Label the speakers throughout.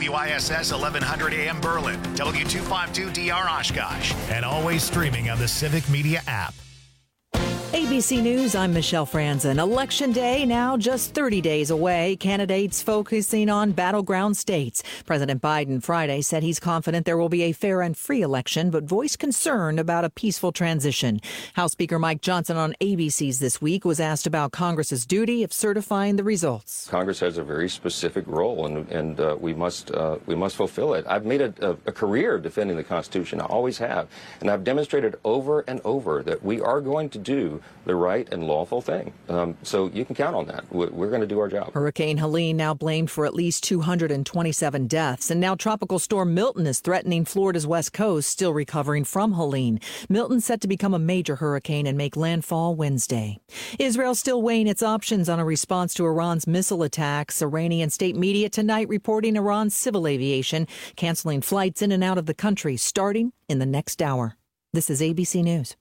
Speaker 1: WISS 1100 AM Berlin, W252DR Oshkosh, and always streaming on the Civic Media app.
Speaker 2: ABC News, I'm Michelle Franzen. Election Day now just 30 days away. Candidates focusing on battleground states. President Biden Friday said he's confident there will be a fair and free election, but voiced concern about a peaceful transition. House Speaker Mike Johnson on ABC's This Week was asked about Congress's duty of certifying the results.
Speaker 3: Congress has a very specific role, and we must fulfill it. I've made a career defending the Constitution. I always have. And I've demonstrated over and over that we are going to do the right and lawful thing. So you can count on that. We're going to do our job.
Speaker 2: Hurricane Helene now blamed for at least 227 deaths. And now Tropical Storm Milton is threatening Florida's west coast, still recovering from Helene. Milton set to become a major hurricane and make landfall Wednesday. Israel still weighing its options on a response to Iran's missile attacks. Iranian state media tonight reporting Iran's civil aviation canceling flights in and out of the country starting in the next hour. This is ABC News.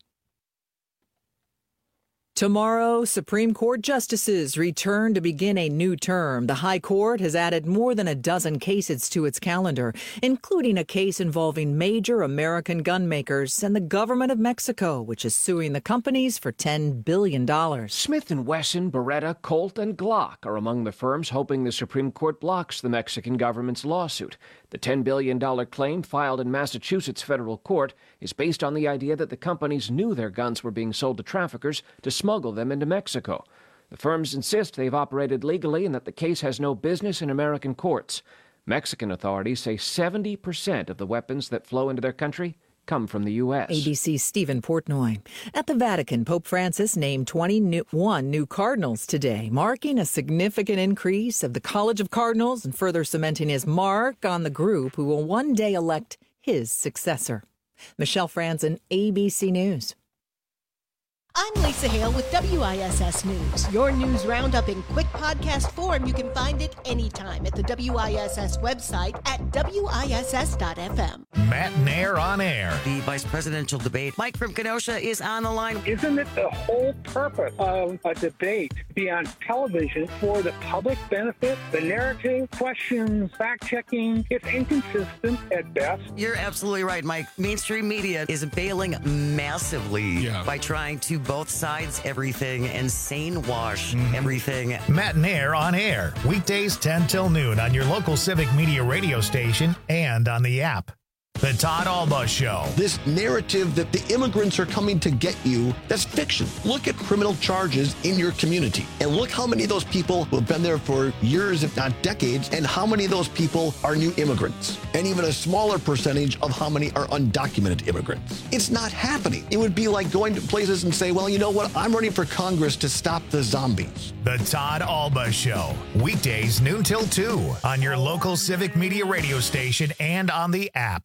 Speaker 2: Tomorrow, Supreme Court justices return to begin a new term. The High Court has added more than a dozen cases to its calendar, including a case involving major American gun makers and the government of Mexico, which is suing the companies for $10 billion.
Speaker 4: Smith & Wesson, Beretta, Colt, and Glock are among the firms hoping the Supreme Court blocks the Mexican government's lawsuit. The $10 billion claim filed in Massachusetts federal court is based on the idea that the companies knew their guns were being sold to traffickers to smuggle them into Mexico. The firms insist they've operated legally and that the case has no business in American courts. Mexican authorities say 70% of the weapons that flow into their country come from the U.S.
Speaker 2: ABC's Stephen Portnoy. At the Vatican, Pope Francis named 21 new cardinals today, marking a significant increase of the College of Cardinals and further cementing his mark on the group who will one day elect his successor. Michelle Franzen, ABC News.
Speaker 5: I'm Lisa Hale with WISS News. Your news roundup in quick podcast form. You can find it anytime at the WISS website at WISS.FM.
Speaker 1: Matt Nair on air.
Speaker 6: The vice presidential debate. Mike from Kenosha is on the line.
Speaker 7: Isn't it the whole purpose of a debate to be on television for the public benefit? The narrative, questions, fact-checking, it's inconsistent at best.
Speaker 6: You're absolutely right, Mike. Mainstream media is bailing massively by trying to both sides everything and sane wash everything.
Speaker 1: Matt Nair on air. Weekdays 10 till noon on your local Civic Media radio station and on the app. The Todd Alba Show.
Speaker 8: This narrative that the immigrants are coming to get you, that's fiction. Look at criminal charges in your community and look how many of those people who have been there for years, if not decades, and how many of those people are new immigrants, and even a smaller percentage of how many are undocumented immigrants. It's not happening. It would be like going to places and say, well, you know what? I'm running for Congress to stop the zombies.
Speaker 1: The Todd Alba Show. Weekdays noon till 2 on your local Civic Media radio station and on the app.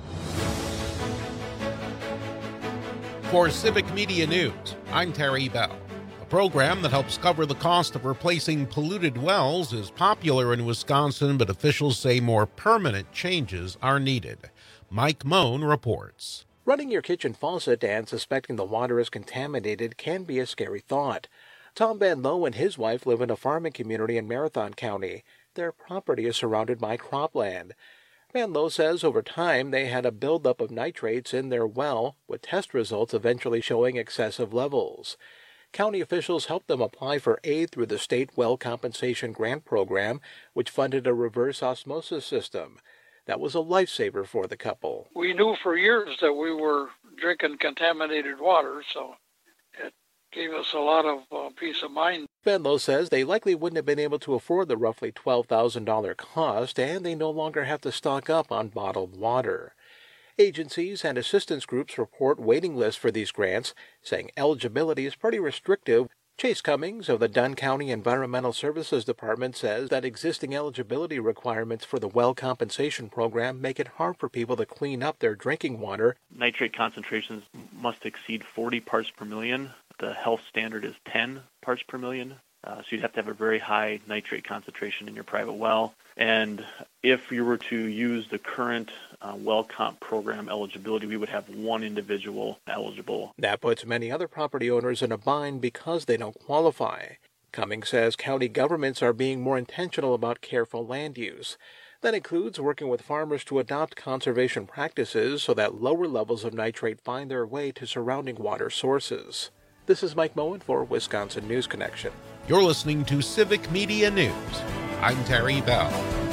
Speaker 9: For Civic Media News, I'm Terry Bell. A program that helps cover the cost of replacing polluted wells is popular in Wisconsin, but officials say more permanent changes are needed. Mike Moan reports.
Speaker 10: Running your kitchen faucet and suspecting the water is contaminated can be a scary thought. Tom Van Lowe and his wife live in a farming community in Marathon County. Their property is surrounded by cropland. Van Lowe says over time they had a buildup of nitrates in their well, with test results eventually showing excessive levels. County officials helped them apply for aid through the State Well Compensation Grant Program, which funded a reverse osmosis system. That was a lifesaver for the couple.
Speaker 11: We knew for years that we were drinking contaminated water, so it gave us a lot of peace of mind.
Speaker 10: Van Lowe says they likely wouldn't have been able to afford the roughly $12,000 cost, and they no longer have to stock up on bottled water. Agencies and assistance groups report waiting lists for these grants, saying eligibility is pretty restrictive. Chase Cummings of the Dunn County Environmental Services Department says that existing eligibility requirements for the Well Compensation Program make it hard for people to clean up their drinking water.
Speaker 12: Nitrate concentrations must exceed 40 parts per million. The health standard is 10 parts per million. So you'd have to have a very high nitrate concentration in your private well. And if you were to use the current well comp program eligibility, we would have one individual eligible.
Speaker 10: That puts many other property owners in a bind because they don't qualify. Cummings says county governments are being more intentional about careful land use. That includes working with farmers to adopt conservation practices so that lower levels of nitrate find their way to surrounding water sources. This is Mike Moen for Wisconsin News Connection.
Speaker 9: You're listening to Civic Media News. I'm Terry Bell.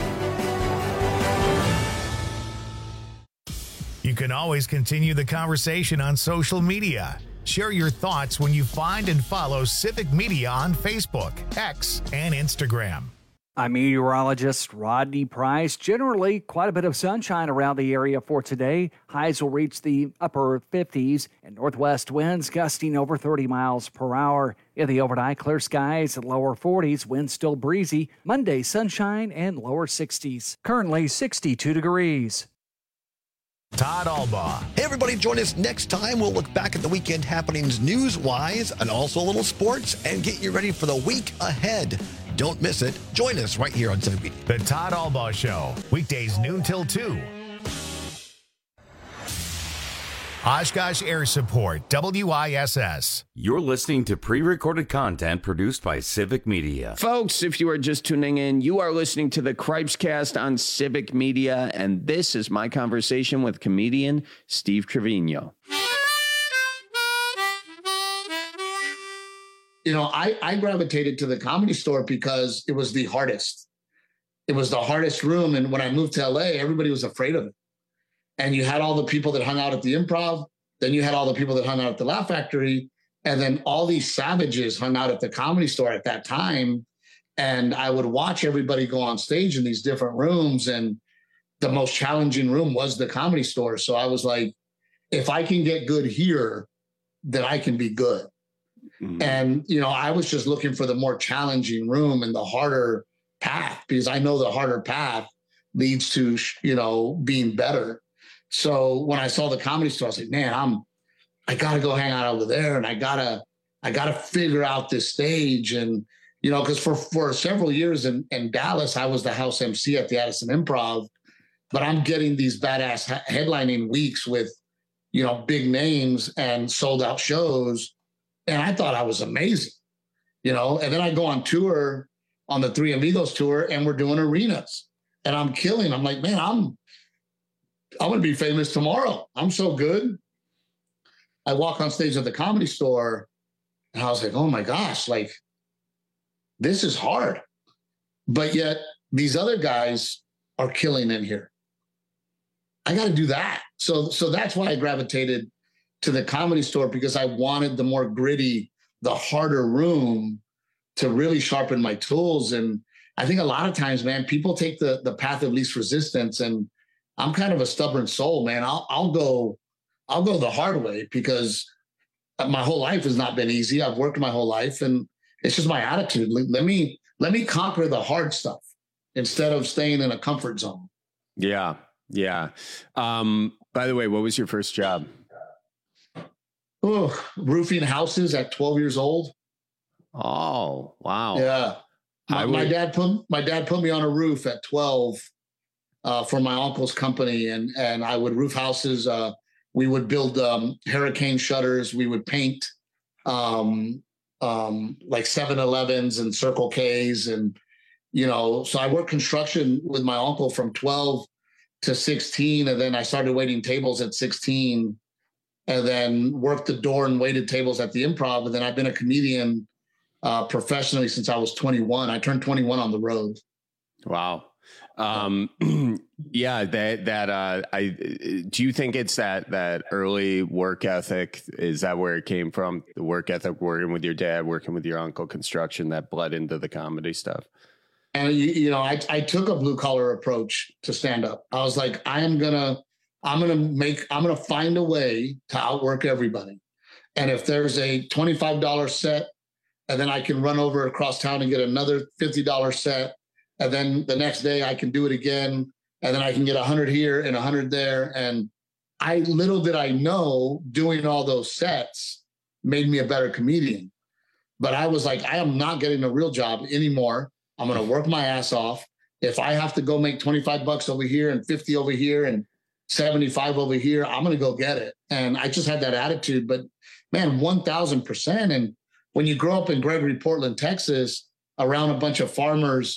Speaker 1: You can always continue the conversation on social media. Share your thoughts when you find and follow Civic Media on Facebook, X, and Instagram.
Speaker 13: I'm meteorologist Rodney Price. Generally, quite a bit of sunshine around the area for today. Highs will reach the upper 50s and northwest winds gusting over 30 miles per hour. In the overnight, clear skies at lower 40s, winds still breezy. Monday, sunshine and lower 60s. Currently 62 degrees.
Speaker 1: Todd Albaugh.
Speaker 8: Hey, everybody, join us next time. We'll look back at the weekend happenings news-wise and also a little sports and get you ready for the week ahead. Don't miss it. Join us right here on Civic Media.
Speaker 1: The Todd Albaugh Show, weekdays noon till 2. Oshkosh Air Support, WISS.
Speaker 14: You're listening to pre-recorded content produced by Civic Media.
Speaker 15: Folks, if you are just tuning in, you are listening to the Cripescast on Civic Media, and this is my conversation with comedian Steve Trevino.
Speaker 16: You know, I gravitated to the Comedy Store because it was the hardest. It was the hardest room, and when I moved to LA, everybody was afraid of it. And you had all the people that hung out at the Improv, then you had all the people that hung out at the Laugh Factory, and then all these savages hung out at the Comedy Store at that time. And I would watch everybody go on stage in these different rooms, and the most challenging room was the Comedy Store. So I was like, if I can get good here, then I can be good. Mm-hmm. And, you know, I was just looking for the more challenging room and the harder path, because I know the harder path leads to, you know, being better. So when I saw the Comedy Store, I was like, man, I got to go hang out over there, and I got to figure out this stage. And, you know, because for several years in Dallas, I was the house MC at the Addison Improv, but I'm getting these badass headlining weeks with, you know, big names and sold out shows. And I thought I was amazing, you know, and then I go on tour on the 3 Amigos tour, and we're doing arenas, and I'm killing. I'm like, man, I'm going to be famous tomorrow. I'm so good. I walk on stage at the Comedy Store, and I was like, oh my gosh, like, this is hard. But yet these other guys are killing in here. I got to do that. So that's why I gravitated to the Comedy Store, because I wanted the more gritty, the harder room to really sharpen my tools. And I think a lot of times, man, people take the path of least resistance, and I'm kind of a stubborn soul, man. I'll go the hard way, because my whole life has not been easy. I've worked my whole life, and it's just my attitude. Let me conquer the hard stuff instead of staying in a comfort zone.
Speaker 15: Yeah. Yeah. By the way, what was your first job?
Speaker 16: Oh, roofing houses at 12 years old.
Speaker 15: Oh, wow.
Speaker 16: Yeah. My dad put me on a roof at 12 for my uncle's company, and I would roof houses. We would build hurricane shutters. We would paint like 7-Elevens and Circle K's, and, you know, so I worked construction with my uncle from 12 to 16, and then I started waiting tables at 16, and then worked the door and waited tables at the Improv. And then I've been a comedian professionally since I was 21. I turned 21 on the road.
Speaker 15: Wow. Yeah, do you think it's that early work ethic? Is that where it came from? The work ethic, working with your dad, working with your uncle, construction, that bled into the comedy stuff?
Speaker 16: And, you know, I took a blue collar approach to stand up. I was like, I'm going to find a way to outwork everybody. And if there's a $25 set, and then I can run over across town and get another $50 set, and then the next day I can do it again, and then I can get 100 here and 100 there. And little did I know, doing all those sets made me a better comedian. But I was like, I am not getting a real job anymore. I'm going to work my ass off. If I have to go make $25 over here and 50 over here and 75 over here, I'm going to go get it. And I just had that attitude. But man, 1,000%. And when you grow up in Gregory, Portland, Texas, around a bunch of farmers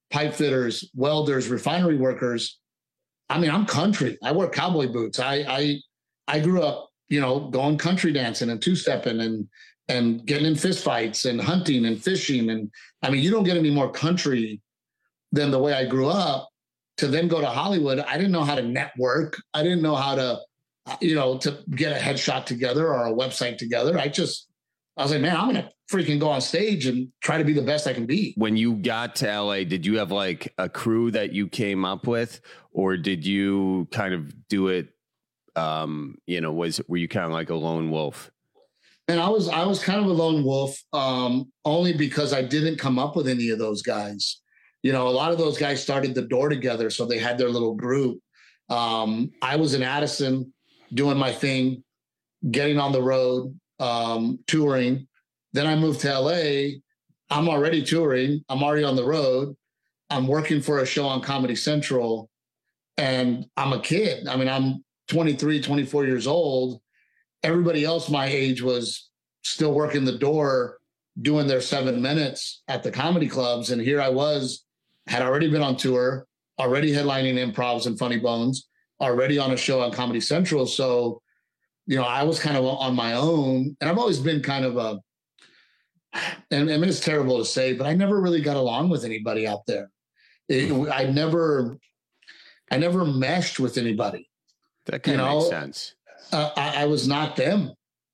Speaker 16: pipe fitters, welders, refinery workers. I mean, I'm country. I wear cowboy boots. I grew up, going country dancing and two-stepping and getting in fist fights and hunting and fishing. And I mean, you don't get any more country than the way I grew up. To then go to Hollywood, I didn't know how to network. I didn't know how to, to get a headshot together or a website together. I was like, man, I'm going to freaking go on stage and try to be the best I can be.
Speaker 15: When you got to LA, did you have like a crew that you came up with, or did you kind of do it? Were you kind of like a lone wolf?
Speaker 16: And I was kind of a lone wolf, only because I didn't come up with any of those guys. A lot of those guys started the door together, so they had their little group. I was in Addison doing my thing, getting on the road, touring. Then I moved to LA. I'm already touring. I'm already on the road. I'm working for a show on Comedy Central, and I'm a kid. I mean, I'm 23, 24 years old. Everybody else my age was still working the door, doing their 7 minutes at the comedy clubs. And here I was, had already been on tour, already headlining Improvs and Funny Bones, already on a show on Comedy Central. So, I was kind of on my own, and I've always been kind of and I mean, it's terrible to say, but I never really got along with anybody out there. I never meshed with anybody.
Speaker 15: That kind of makes sense.
Speaker 16: I was not them.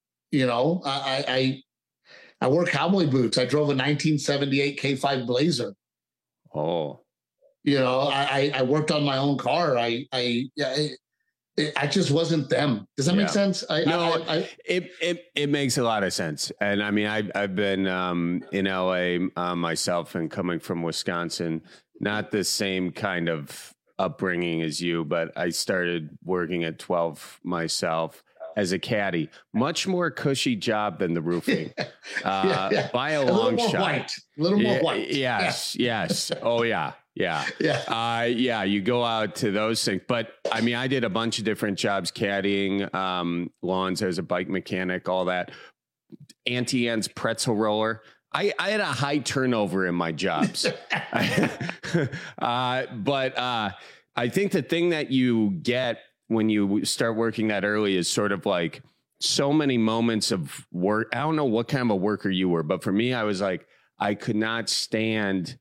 Speaker 16: I wore cowboy boots. I drove a 1978 K5 Blazer.
Speaker 15: Oh,
Speaker 16: I worked on my own car. I just wasn't them. Does that make sense?
Speaker 15: It makes a lot of sense. And I mean, I've been in LA myself, and coming from Wisconsin, not the same kind of upbringing as you, but I started working at 12 myself as a caddy. Much more cushy job than the roofing. By a long shot.
Speaker 16: A little more white.
Speaker 15: Yes. Oh, yeah. You go out to those things. But I mean, I did a bunch of different jobs, caddying, lawns as a bike mechanic, all that. Auntie Anne's pretzel roller. I had a high turnover in my jobs. But I think the thing that you get when you start working that early is sort of like so many moments of work. I don't know what kind of a worker you were, but for me, I was like, I could not stand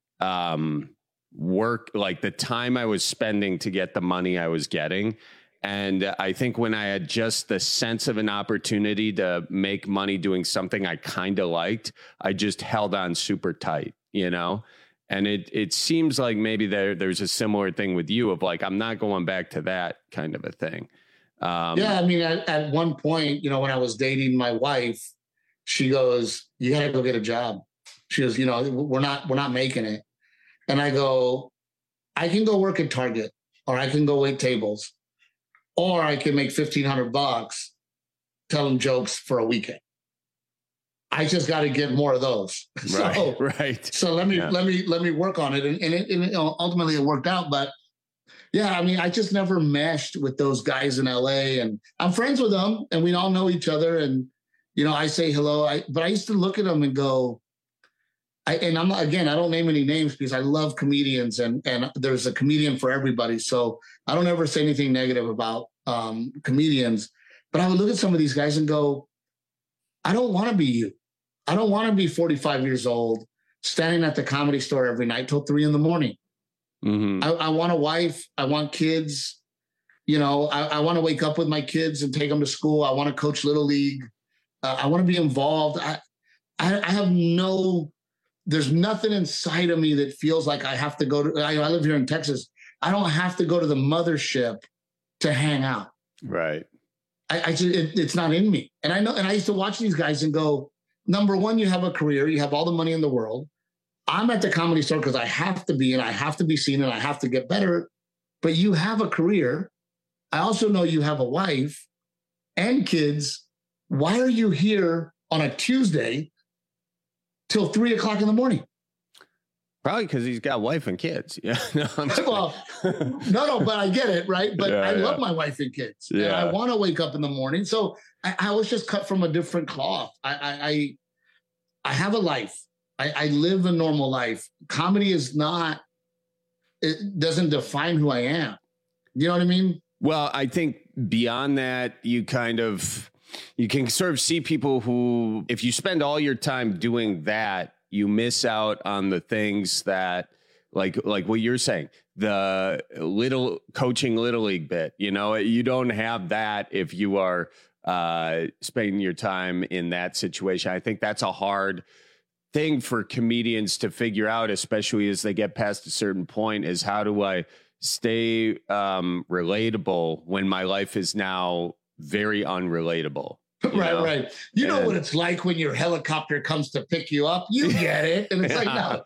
Speaker 15: work, like the time I was spending to get the money I was getting. And I think when I had just the sense of an opportunity to make money doing something I kind of liked, I just held on super tight, And it seems like maybe there's a similar thing with you of like, I'm not going back to that kind of a thing.
Speaker 16: I mean, at one point, when I was dating my wife, she goes, "You got to go get a job." She goes, we're not making it. And I go, I can go work at Target, or I can go wait tables, or I can make $1,500 telling jokes for a weekend. I just got to get more of those.
Speaker 15: Right.
Speaker 16: So let me work on it, and ultimately it worked out. But yeah, I mean, I just never meshed with those guys in LA, and I'm friends with them, and we all know each other, and I say hello. But I used to look at them and go, I don't name any names because I love comedians, and there's a comedian for everybody. So I don't ever say anything negative about comedians. But I would look at some of these guys and go, I don't want to be you. I don't want to be 45 years old, standing at the Comedy Store every night till 3 a.m.
Speaker 15: Mm-hmm.
Speaker 16: I want a wife. I want kids. I want to wake up with my kids and take them to school. I want to coach Little League. I want to be involved. I have there's nothing inside of me that feels like I have to go to, I live here in Texas. I don't have to go to the mothership to hang out.
Speaker 15: Right.
Speaker 16: It's not in me. And I know, and I used to watch these guys and go, number one, you have a career, you have all the money in the world. I'm at the Comedy Store because I have to be, and I have to be seen, and I have to get better. But you have a career. I also know you have a wife and kids. Why are you here on a Tuesday till 3 o'clock in the morning?
Speaker 15: Probably because he's got wife and kids. Yeah.
Speaker 16: Well, no, but I get it, right? But I love my wife and kids. Yeah. And I want to wake up in the morning. So I was just cut from a different cloth. I have a life. I live a normal life. Comedy is not, it doesn't define who I am. You know what I mean?
Speaker 15: Well, I think beyond that, you can sort of see people who, if you spend all your time doing that, you miss out on the things that, like what you're saying, the coaching little league bit, you don't have that if you are spending your time in that situation. I think that's a hard thing for comedians to figure out, especially as they get past a certain point, is how do I stay relatable when my life is now very unrelatable?
Speaker 16: Right. You know what it's like when your helicopter comes to pick you up? You get it. And it's like, no.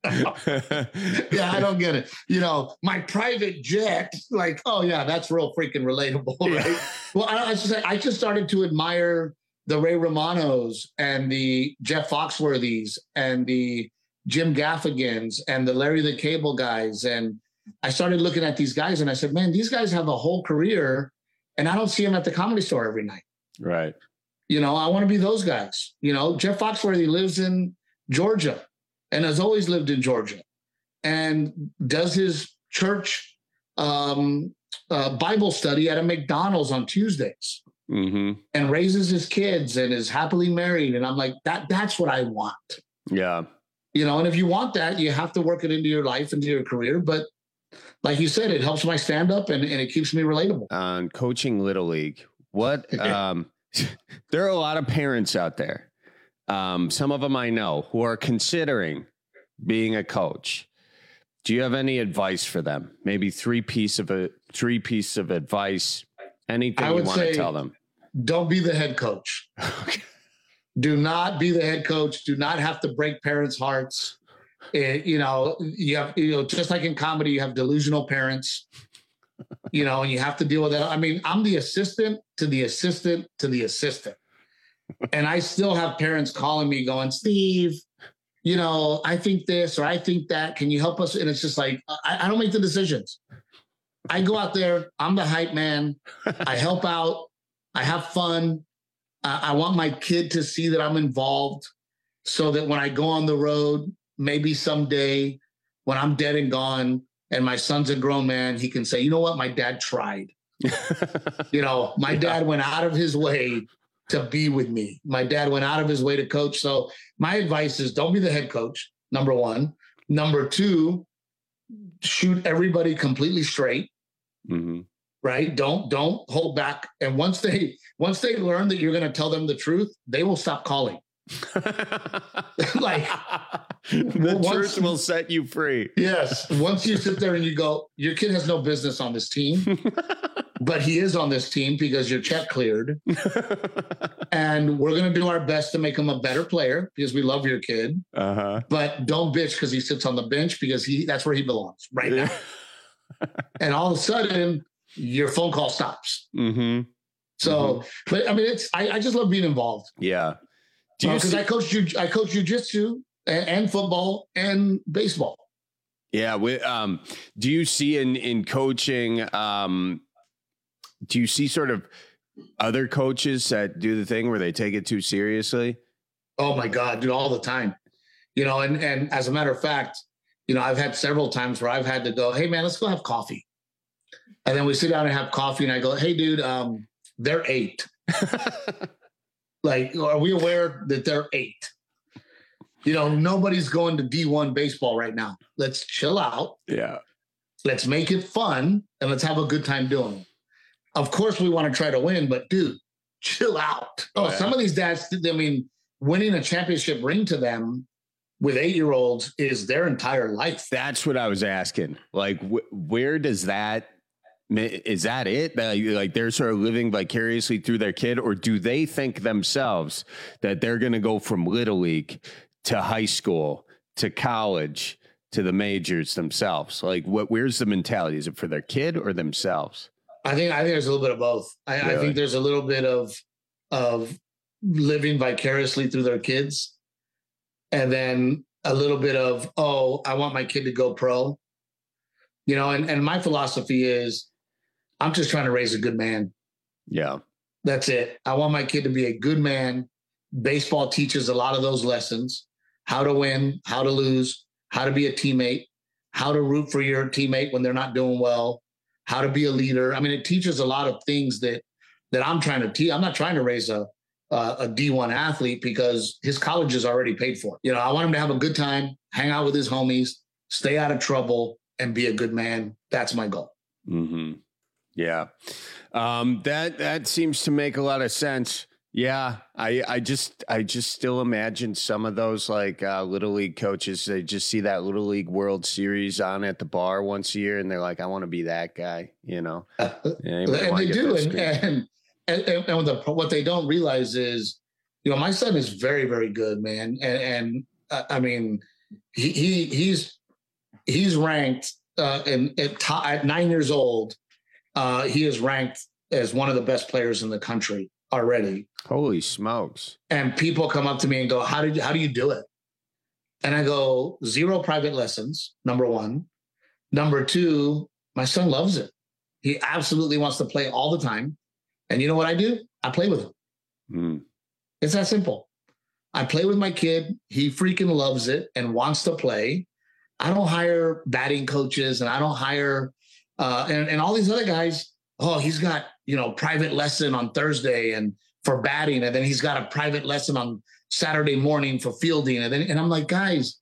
Speaker 16: Yeah, I don't get it. My private jet, like, oh, yeah, that's real freaking relatable, right? Well, I just started to admire the Ray Romanos and the Jeff Foxworthys and the Jim Gaffigans and the Larry the Cable guys. And I started looking at these guys and I said, man, these guys have a whole career and I don't see them at the Comedy Store every night.
Speaker 15: Right.
Speaker 16: I want to be those guys. Jeff Foxworthy lives in Georgia and has always lived in Georgia and does his church Bible study at a McDonald's on Tuesdays.
Speaker 15: Mm-hmm.
Speaker 16: And raises his kids and is happily married. And I'm like, that's what I want.
Speaker 15: Yeah.
Speaker 16: And if you want that, you have to work it into your life, into your career. But like you said, it helps my stand up and it keeps me relatable.
Speaker 15: On coaching Little League, what there are a lot of parents out there. Some of them I know who are considering being a coach. Do you have any advice for them? Maybe three piece of advice, anything you want to tell them?
Speaker 16: Don't be the head coach. Do not be the head coach. Do not have to break parents' hearts. You have, just like in comedy, you have delusional parents, and you have to deal with that. I mean, I'm the assistant to the assistant to the assistant. And I still have parents calling me going, Steve, I think this or I think that. Can you help us? And it's just like, I don't make the decisions. I go out there. I'm the hype man. I help out. I have fun. I want my kid to see that I'm involved so that when I go on the road, maybe someday when I'm dead and gone and my son's a grown man, he can say, you know what? My dad tried. My dad went out of his way to be with me. My dad went out of his way to coach. So my advice is don't be the head coach, number one. Number two, shoot everybody completely straight.
Speaker 15: Mm-hmm.
Speaker 16: Right? Don't hold back. And once they learn that you're going to tell them the truth, they will stop calling.
Speaker 15: Like the truth will set you free.
Speaker 16: Yes. Once you sit there and you go, your kid has no business on this team, but he is on this team because your check cleared. And we're going to do our best to make him a better player because we love your kid.
Speaker 15: Uh-huh.
Speaker 16: But don't bitch because he sits on the bench because that's where he belongs right now. And all of a sudden, your phone call stops.
Speaker 15: Mm-hmm.
Speaker 16: So, but I mean, I just love being involved.
Speaker 15: Yeah.
Speaker 16: Because I coach jiu-jitsu and football and baseball.
Speaker 15: Yeah. Do you see in coaching, do you see sort of other coaches that do the thing where they take it too seriously?
Speaker 16: Oh my God, dude, all the time. And as a matter of fact, I've had several times where I've had to go, hey man, let's go have coffee. And then we sit down and have coffee and I go, hey dude, they're 8. Like, are we aware that they're 8? Nobody's going to D1 baseball right now. Let's chill out.
Speaker 15: Yeah.
Speaker 16: Let's make it fun and let's have a good time doing it. Of course we want to try to win, but dude, chill out. Oh, yeah. Some of these dads, winning a championship ring to them with 8-year-olds is their entire life.
Speaker 15: That's what I was asking. Like, where does that, is that it? Like they're sort of living vicariously through their kid, or do they think themselves that they're going to go from Little League to high school to college to the majors themselves? Like, where's the mentality? Is it for their kid or themselves?
Speaker 16: I think there's a little bit of both. Really? I think there's a little bit of living vicariously through their kids, and then a little bit of, oh, I want my kid to go pro. And my philosophy is, I'm just trying to raise a good man.
Speaker 15: Yeah.
Speaker 16: That's it. I want my kid to be a good man. Baseball teaches a lot of those lessons. how to win, how to lose, how to be a teammate, how to root for your teammate when they're not doing well, how to be a leader. I mean, it teaches a lot of things that I'm trying to teach. I'm not trying to raise a D1 athlete because his college is already paid for. You know, I want him to have a good time, hang out with his homies, stay out of trouble, and be a good man. That's my goal.
Speaker 15: Mm-hmm. Yeah. That seems to make a lot of sense. Yeah. I just still imagine some of those like Little League coaches, they just see that Little League World Series on at the bar once a year and they're like, I want to be that guy, you know? Yeah,
Speaker 16: and they do. And what they don't realize is, you know, my son is very, very good, man. And I mean, he's ranked at 9 years old. He is ranked as one of the best players in the country already.
Speaker 15: Holy smokes.
Speaker 16: And people come up to me and go, how do you do it? And I go, 0 private lessons, number one. Number two, my son loves it. He absolutely wants to play all the time. And you know what I do? I play with him.
Speaker 15: Mm.
Speaker 16: It's that simple. I play with my kid. He freaking loves it and wants to play. I don't hire batting coaches and I don't hire and all these other guys. Oh, he's got, you know, private lesson on Thursday and for batting. And then he's got a private lesson on Saturday morning for fielding. And I'm like, guys,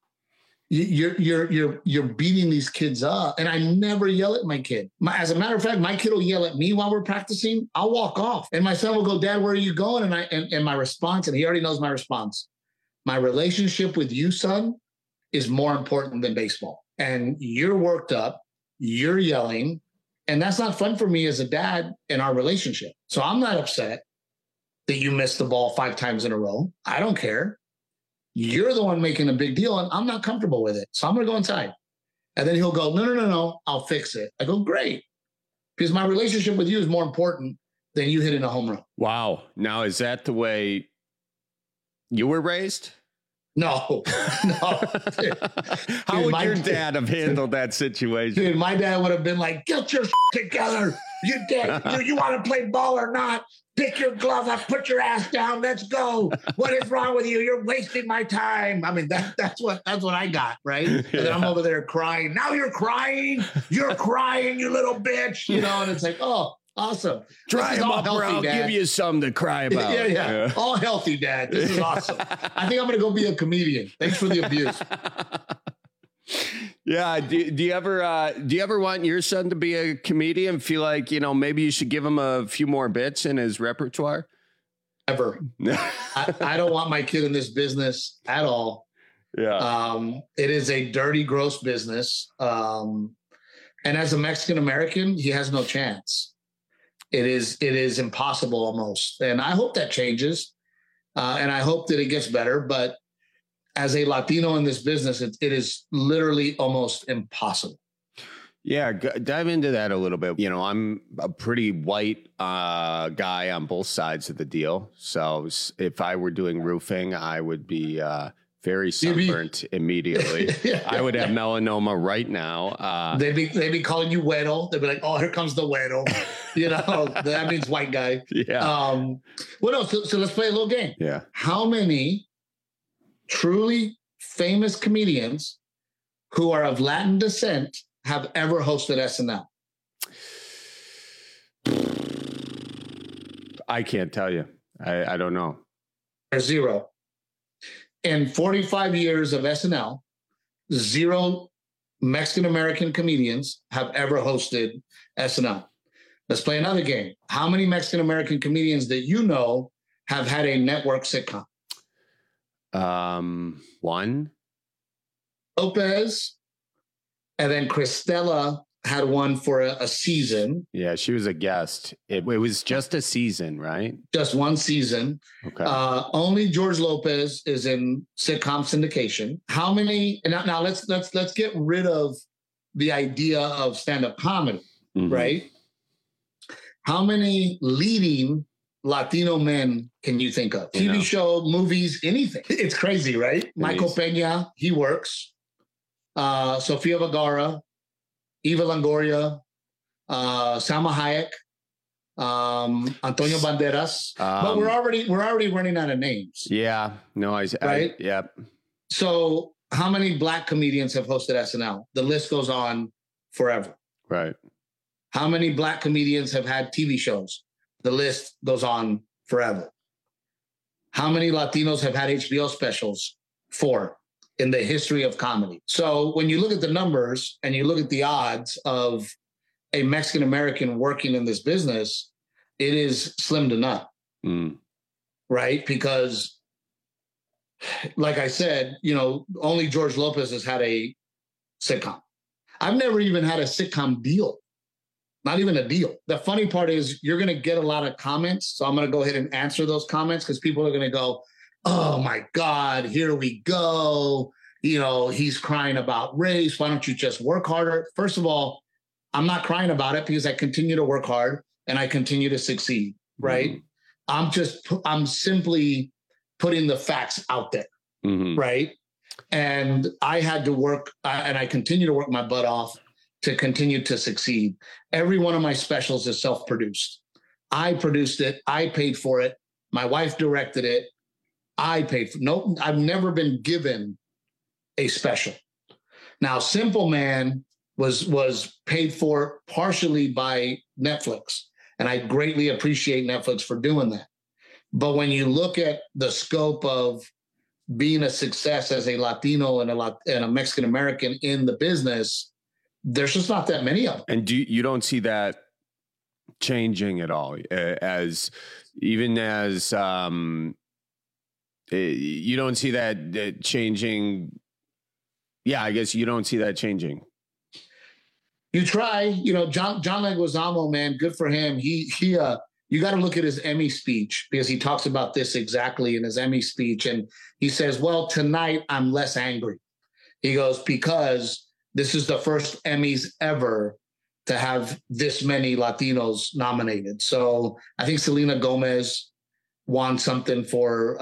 Speaker 16: you're beating these kids up. And I never yell at my kid. As a matter of fact, my kid will yell at me while we're practicing. I'll walk off and my son will go, Dad, where are you going? And my response, and he already knows my response. My relationship with you, son, is more important than baseball. And you're worked up, you're yelling, and that's not fun for me as a dad in our relationship. So I'm not upset that you missed the ball 5 times in a row. I don't care. You're the one making a big deal, and I'm not comfortable with it. So I'm going to go inside. And then he'll go, no, I'll fix it. I go, great. Because my relationship with you is more important than you hitting a home run.
Speaker 15: Wow. Now, is that the way you were raised?
Speaker 16: No.
Speaker 15: How would your dad have handled that situation?
Speaker 16: Dude, my dad would have been like, get your together. You want to play ball or not? Pick your gloves up, put your ass down. Let's go. What is wrong with you? You're wasting my time. I mean, that's what I got, right? And then I'm over there crying. Now you're crying. You're crying, you little bitch. You know, and it's like, oh, awesome.
Speaker 15: Dry him up, bro. I'll give you something to cry about.
Speaker 16: Yeah. All healthy, Dad. This is awesome. I think I'm going to go be a comedian. Thanks for the abuse.
Speaker 15: Yeah. Do you ever want your son to be a comedian? Feel like, you know, maybe you should give him a few more bits in his repertoire?
Speaker 16: Never. I don't want my kid in this business at all.
Speaker 15: Yeah.
Speaker 16: It is a dirty, gross business. And as a Mexican American, he has no chance. It is impossible almost. And I hope that changes. And I hope that it gets better. But as a Latino in this business, it is literally almost impossible.
Speaker 15: Yeah, dive into that a little bit. You know, I'm a pretty white guy on both sides of the deal. So if I were doing roofing, I would be very sunburnt immediately. Yeah. I would have melanoma right now.
Speaker 16: They'd be calling you güero. They'd be like, oh, here comes the güero. You know, that means white guy.
Speaker 15: Yeah.
Speaker 16: Well, no, so let's play a little game.
Speaker 15: Yeah.
Speaker 16: How many truly famous comedians who are of Latin descent have ever hosted SNL?
Speaker 15: I can't tell you. I don't know.
Speaker 16: There's 0. In 45 years of SNL, 0 Mexican-American comedians have ever hosted SNL. Let's play another game. How many Mexican-American comedians that you know have had a network sitcom?
Speaker 15: 1.
Speaker 16: Lopez, and then Cristela had one for a season.
Speaker 15: Yeah, she was a guest. It was just a season, right?
Speaker 16: Just one season.
Speaker 15: Okay.
Speaker 16: Only George Lopez is in sitcom syndication. How many? And now let's get rid of the idea of stand-up comedy, right? How many leading Latino men can you think of? TV show, movies, anything. It's crazy, right? Michael Peña, he works. Sofia Vergara, Eva Longoria, Salma Hayek, Antonio Banderas. But we're already running out of names.
Speaker 15: Yeah. No,
Speaker 16: right?
Speaker 15: Yep.
Speaker 16: So how many black comedians have hosted SNL? The list goes on forever.
Speaker 15: Right.
Speaker 16: How many black comedians have had TV shows? The list goes on forever. How many Latinos have had HBO specials? 4 in the history of comedy. So when you look at the numbers and you look at the odds of a Mexican American working in this business, it is slim to none. Right? Because, like I said, only George Lopez has had a sitcom. I've never even had a sitcom deal. Not even a deal. The funny part is you're going to get a lot of comments. So I'm going to go ahead and answer those comments because people are going to go, oh my God, here we go. He's crying about race. Why don't you just work harder? First of all, I'm not crying about it because I continue to work hard and I continue to succeed. Right. I'm simply putting the facts out there. Right. And I had to work and I continue to work my butt off to continue to succeed. Every one of my specials is self-produced. I produced it. I paid for it. My wife directed it. I paid for it. No, I've never been given a special. Now, Simple Man was paid for partially by Netflix. And I greatly appreciate Netflix for doing that. But when you look at the scope of being a success as a Latino and a Mexican American in the business, there's just not that many of them.
Speaker 15: And you don't see that changing at all, as you don't see that changing. Yeah, I guess you don't see that changing.
Speaker 16: You try, John Leguizamo, man, good for him. You got to look at his Emmy speech because he talks about this exactly in his Emmy speech. And he says, well, tonight I'm less angry. He goes, because this is the first Emmys ever to have this many Latinos nominated. So I think Selena Gomez won something for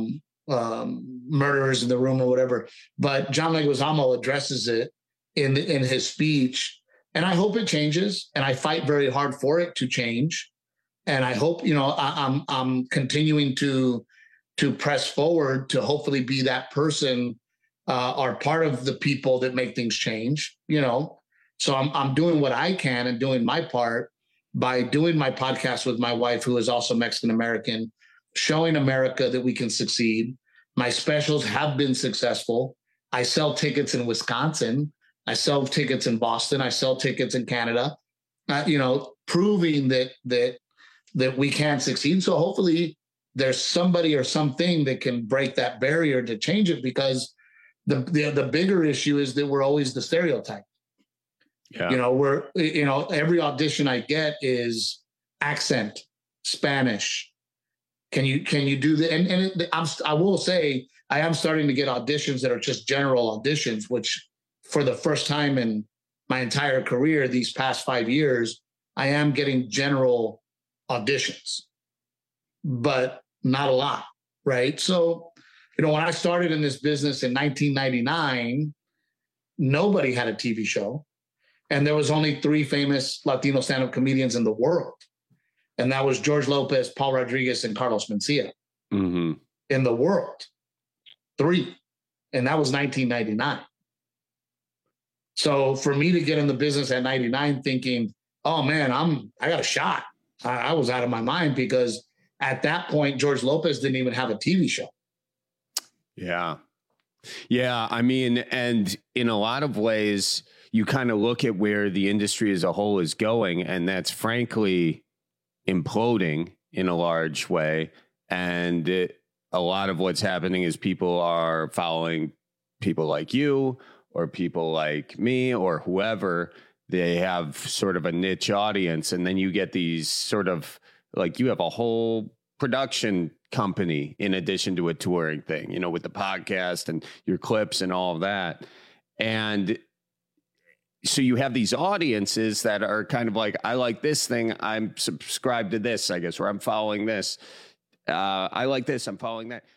Speaker 16: Murderers in the Room or whatever. But John Leguizamo addresses it in his speech. And I hope it changes. And I fight very hard for it to change. And I hope, I'm continuing to press forward to hopefully be that person are part of the people that make things change, So I'm doing what I can and doing my part by doing my podcast with my wife, who is also Mexican American, showing America that we can succeed. My specials have been successful. I sell tickets in Wisconsin. I sell tickets in Boston. I sell tickets in Canada, proving that we can succeed. So hopefully there's somebody or something that can break that barrier to change it, because the bigger issue is that we're always the stereotype. Yeah. Every audition I get is accent, Spanish. Can you do that? And I will say I am starting to get auditions that are just general auditions, which for the first time in my entire career, these past 5 years, I am getting general auditions, but not a lot. Right. So, when I started in this business in 1999, nobody had a TV show. And there was only 3 famous Latino stand-up comedians in the world. And that was George Lopez, Paul Rodriguez, and Carlos Mencia in the world. 3. And that was 1999. So for me to get in the business at 99 thinking, oh man, I got a shot. I was out of my mind, because at that point, George Lopez didn't even have a TV show.
Speaker 15: Yeah. Yeah. I mean, and in a lot of ways, you kind of look at where the industry as a whole is going, and that's frankly imploding in a large way. And a lot of what's happening is people are following people like you or people like me or whoever. They have sort of a niche audience. And then you get these sort of like, you have a whole production company in addition to a touring thing, with the podcast and your clips and all of that. And so you have these audiences that are kind of like, I like this thing, I'm subscribed to this, I guess, or I'm following this. I like this, I'm following that.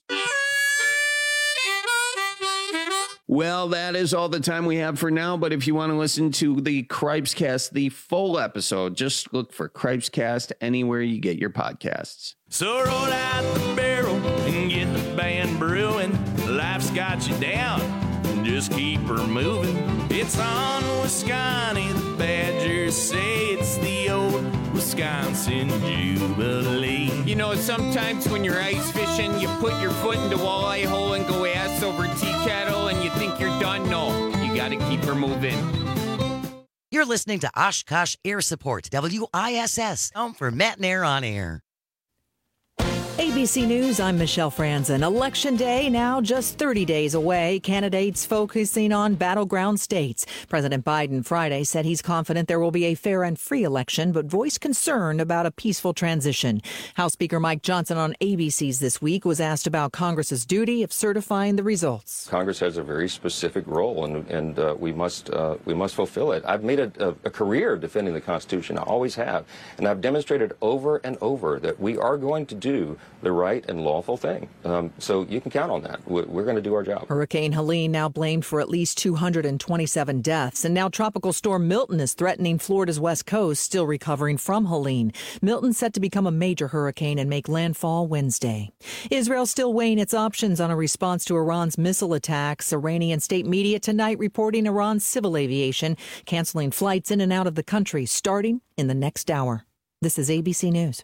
Speaker 15: Well, that is all the time we have for now. But if you want to listen to the Cripescast, the full episode, just look for Cripescast anywhere you get your podcasts.
Speaker 17: So roll out the barrel and get the band brewing. life's got you down, just keep her moving. It's on Wisconsin, the Badgers say it's the old Wisconsin Jubilee.
Speaker 18: You know, sometimes when you're ice fishing, you put your foot in the walleye hole and go ass over tea kettle and you think you're done. No, you gotta keep her moving.
Speaker 6: You're listening to Oshkosh Air Support, WISS, home for Matt and Air on Air.
Speaker 2: ABC News, I'm Michelle Franzen. Election Day now just 30 days away. Candidates focusing on battleground states. President Biden Friday said he's confident there will be a fair and free election, but voiced concern about a peaceful transition. House Speaker Mike Johnson on ABC's This Week was asked about Congress's duty of certifying the results.
Speaker 3: Congress has a very specific role, and we must fulfill it. I've made a career defending the Constitution. I always have. And I've demonstrated over and over that we are going to do the right and lawful thing. So you can count on that. We're going to do our job.
Speaker 2: Hurricane Helene now blamed for at least 227 deaths. And now Tropical Storm Milton is threatening Florida's west coast, still recovering from Helene. Milton set to become a major hurricane and make landfall Wednesday. Israel still weighing its options on a response to Iran's missile attacks. Iranian state media tonight reporting Iran's civil aviation canceling flights in and out of the country starting in the next hour. This is ABC News.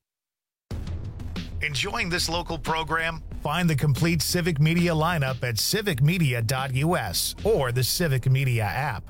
Speaker 1: Enjoying this local program? Find the complete Civic Media lineup at civicmedia.us or the Civic Media app.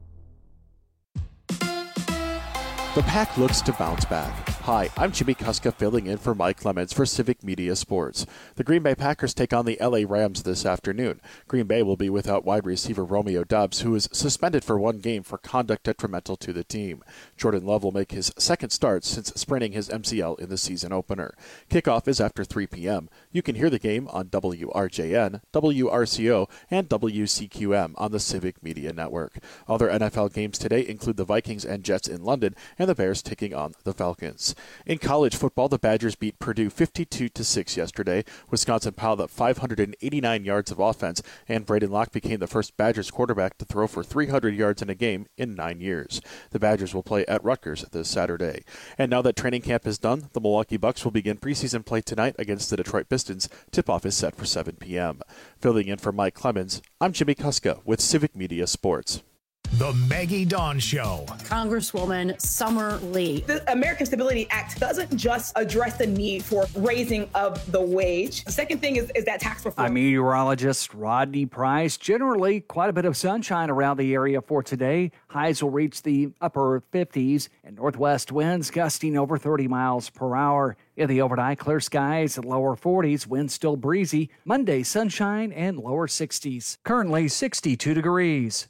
Speaker 19: The Pack looks to bounce back. Hi, I'm Jimmy Kuska filling in for Mike Clemens for Civic Media Sports. The Green Bay Packers take on the LA Rams this afternoon. Green Bay will be without wide receiver Romeo Doubs, who is suspended for one game for conduct detrimental to the team. Jordan Love will make his second start since spraining his MCL in the season opener. Kickoff is after 3 p.m. You can hear the game on WRJN, WRCO, and WCQM on the Civic Media Network. Other NFL games today include the Vikings and Jets in London and the Bears taking on the Falcons. In college football, the Badgers beat Purdue 52-6 yesterday. Wisconsin piled up 589 yards of offense, and Braden Locke became the first Badgers quarterback to throw for 300 yards in a game in 9 years. The Badgers will play at Rutgers this Saturday. And now that training camp is done, the Milwaukee Bucks will begin preseason play tonight against the Detroit Pistons. Tip-off is set for 7 p.m. Filling in for Mike Clemens, I'm Jimmy Kuska with Civic Media Sports.
Speaker 1: The Maggie Dawn Show.
Speaker 20: Congresswoman Summer Lee.
Speaker 21: The American Stability Act doesn't just address the need for raising of the wage. The second thing is that tax reform.
Speaker 13: I'm meteorologist Rodney Price. Generally, quite a bit of sunshine around the area for today. Highs will reach the upper 50s and northwest winds gusting over 30 miles per hour. In the overnight, clear skies, lower 40s, winds still breezy. Monday, sunshine and lower 60s. Currently 62 degrees.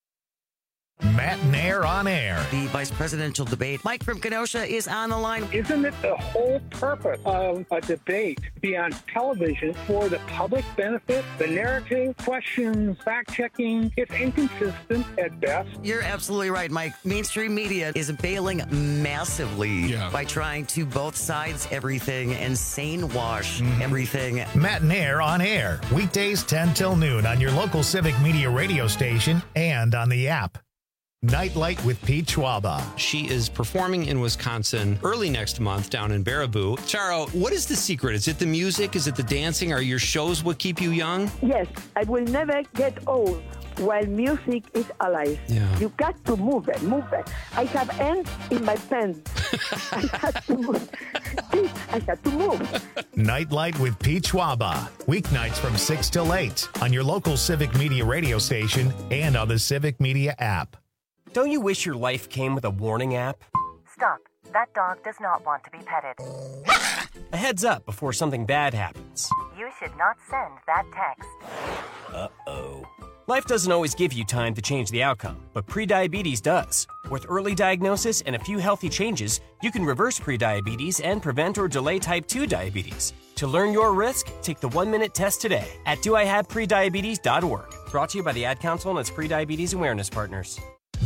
Speaker 1: Matt and Air on Air.
Speaker 6: The vice presidential debate. Mike from Kenosha is on the line.
Speaker 7: Isn't it the whole purpose of a debate to be on television for the public benefit? The narrative, questions, fact-checking, it's inconsistent at best.
Speaker 6: You're absolutely right, Mike. Mainstream media is bailing massively by trying to both sides everything and sane wash everything.
Speaker 1: Matt and Air on Air. Weekdays 10 till noon on your local Civic Media radio station and on the app. Nightlight with Pete Schwaba.
Speaker 22: She is performing in Wisconsin early next month down in Baraboo. Charo, what is the secret? Is it the music? Is it the dancing? Are your shows what keep you young?
Speaker 23: Yes, I will never get old while music is alive.
Speaker 22: Yeah.
Speaker 23: You got to move it. I have ants in my pants. I have to move. I have to move.
Speaker 1: Nightlight with Pete Schwaba. Weeknights from 6 till 8 on your local Civic Media radio station and on the Civic Media app.
Speaker 24: Don't you wish your life came with a warning app?
Speaker 25: Stop. That dog does not want to be petted.
Speaker 24: A heads up before something bad happens.
Speaker 25: You should not send that text.
Speaker 24: Uh-oh. Life doesn't always give you time to change the outcome, but prediabetes does. With early diagnosis and a few healthy changes, you can reverse prediabetes and prevent or delay type 2 diabetes. To learn your risk, take the 1-minute test today at doihaveprediabetes.org. Brought to you by the Ad Council and its prediabetes awareness partners.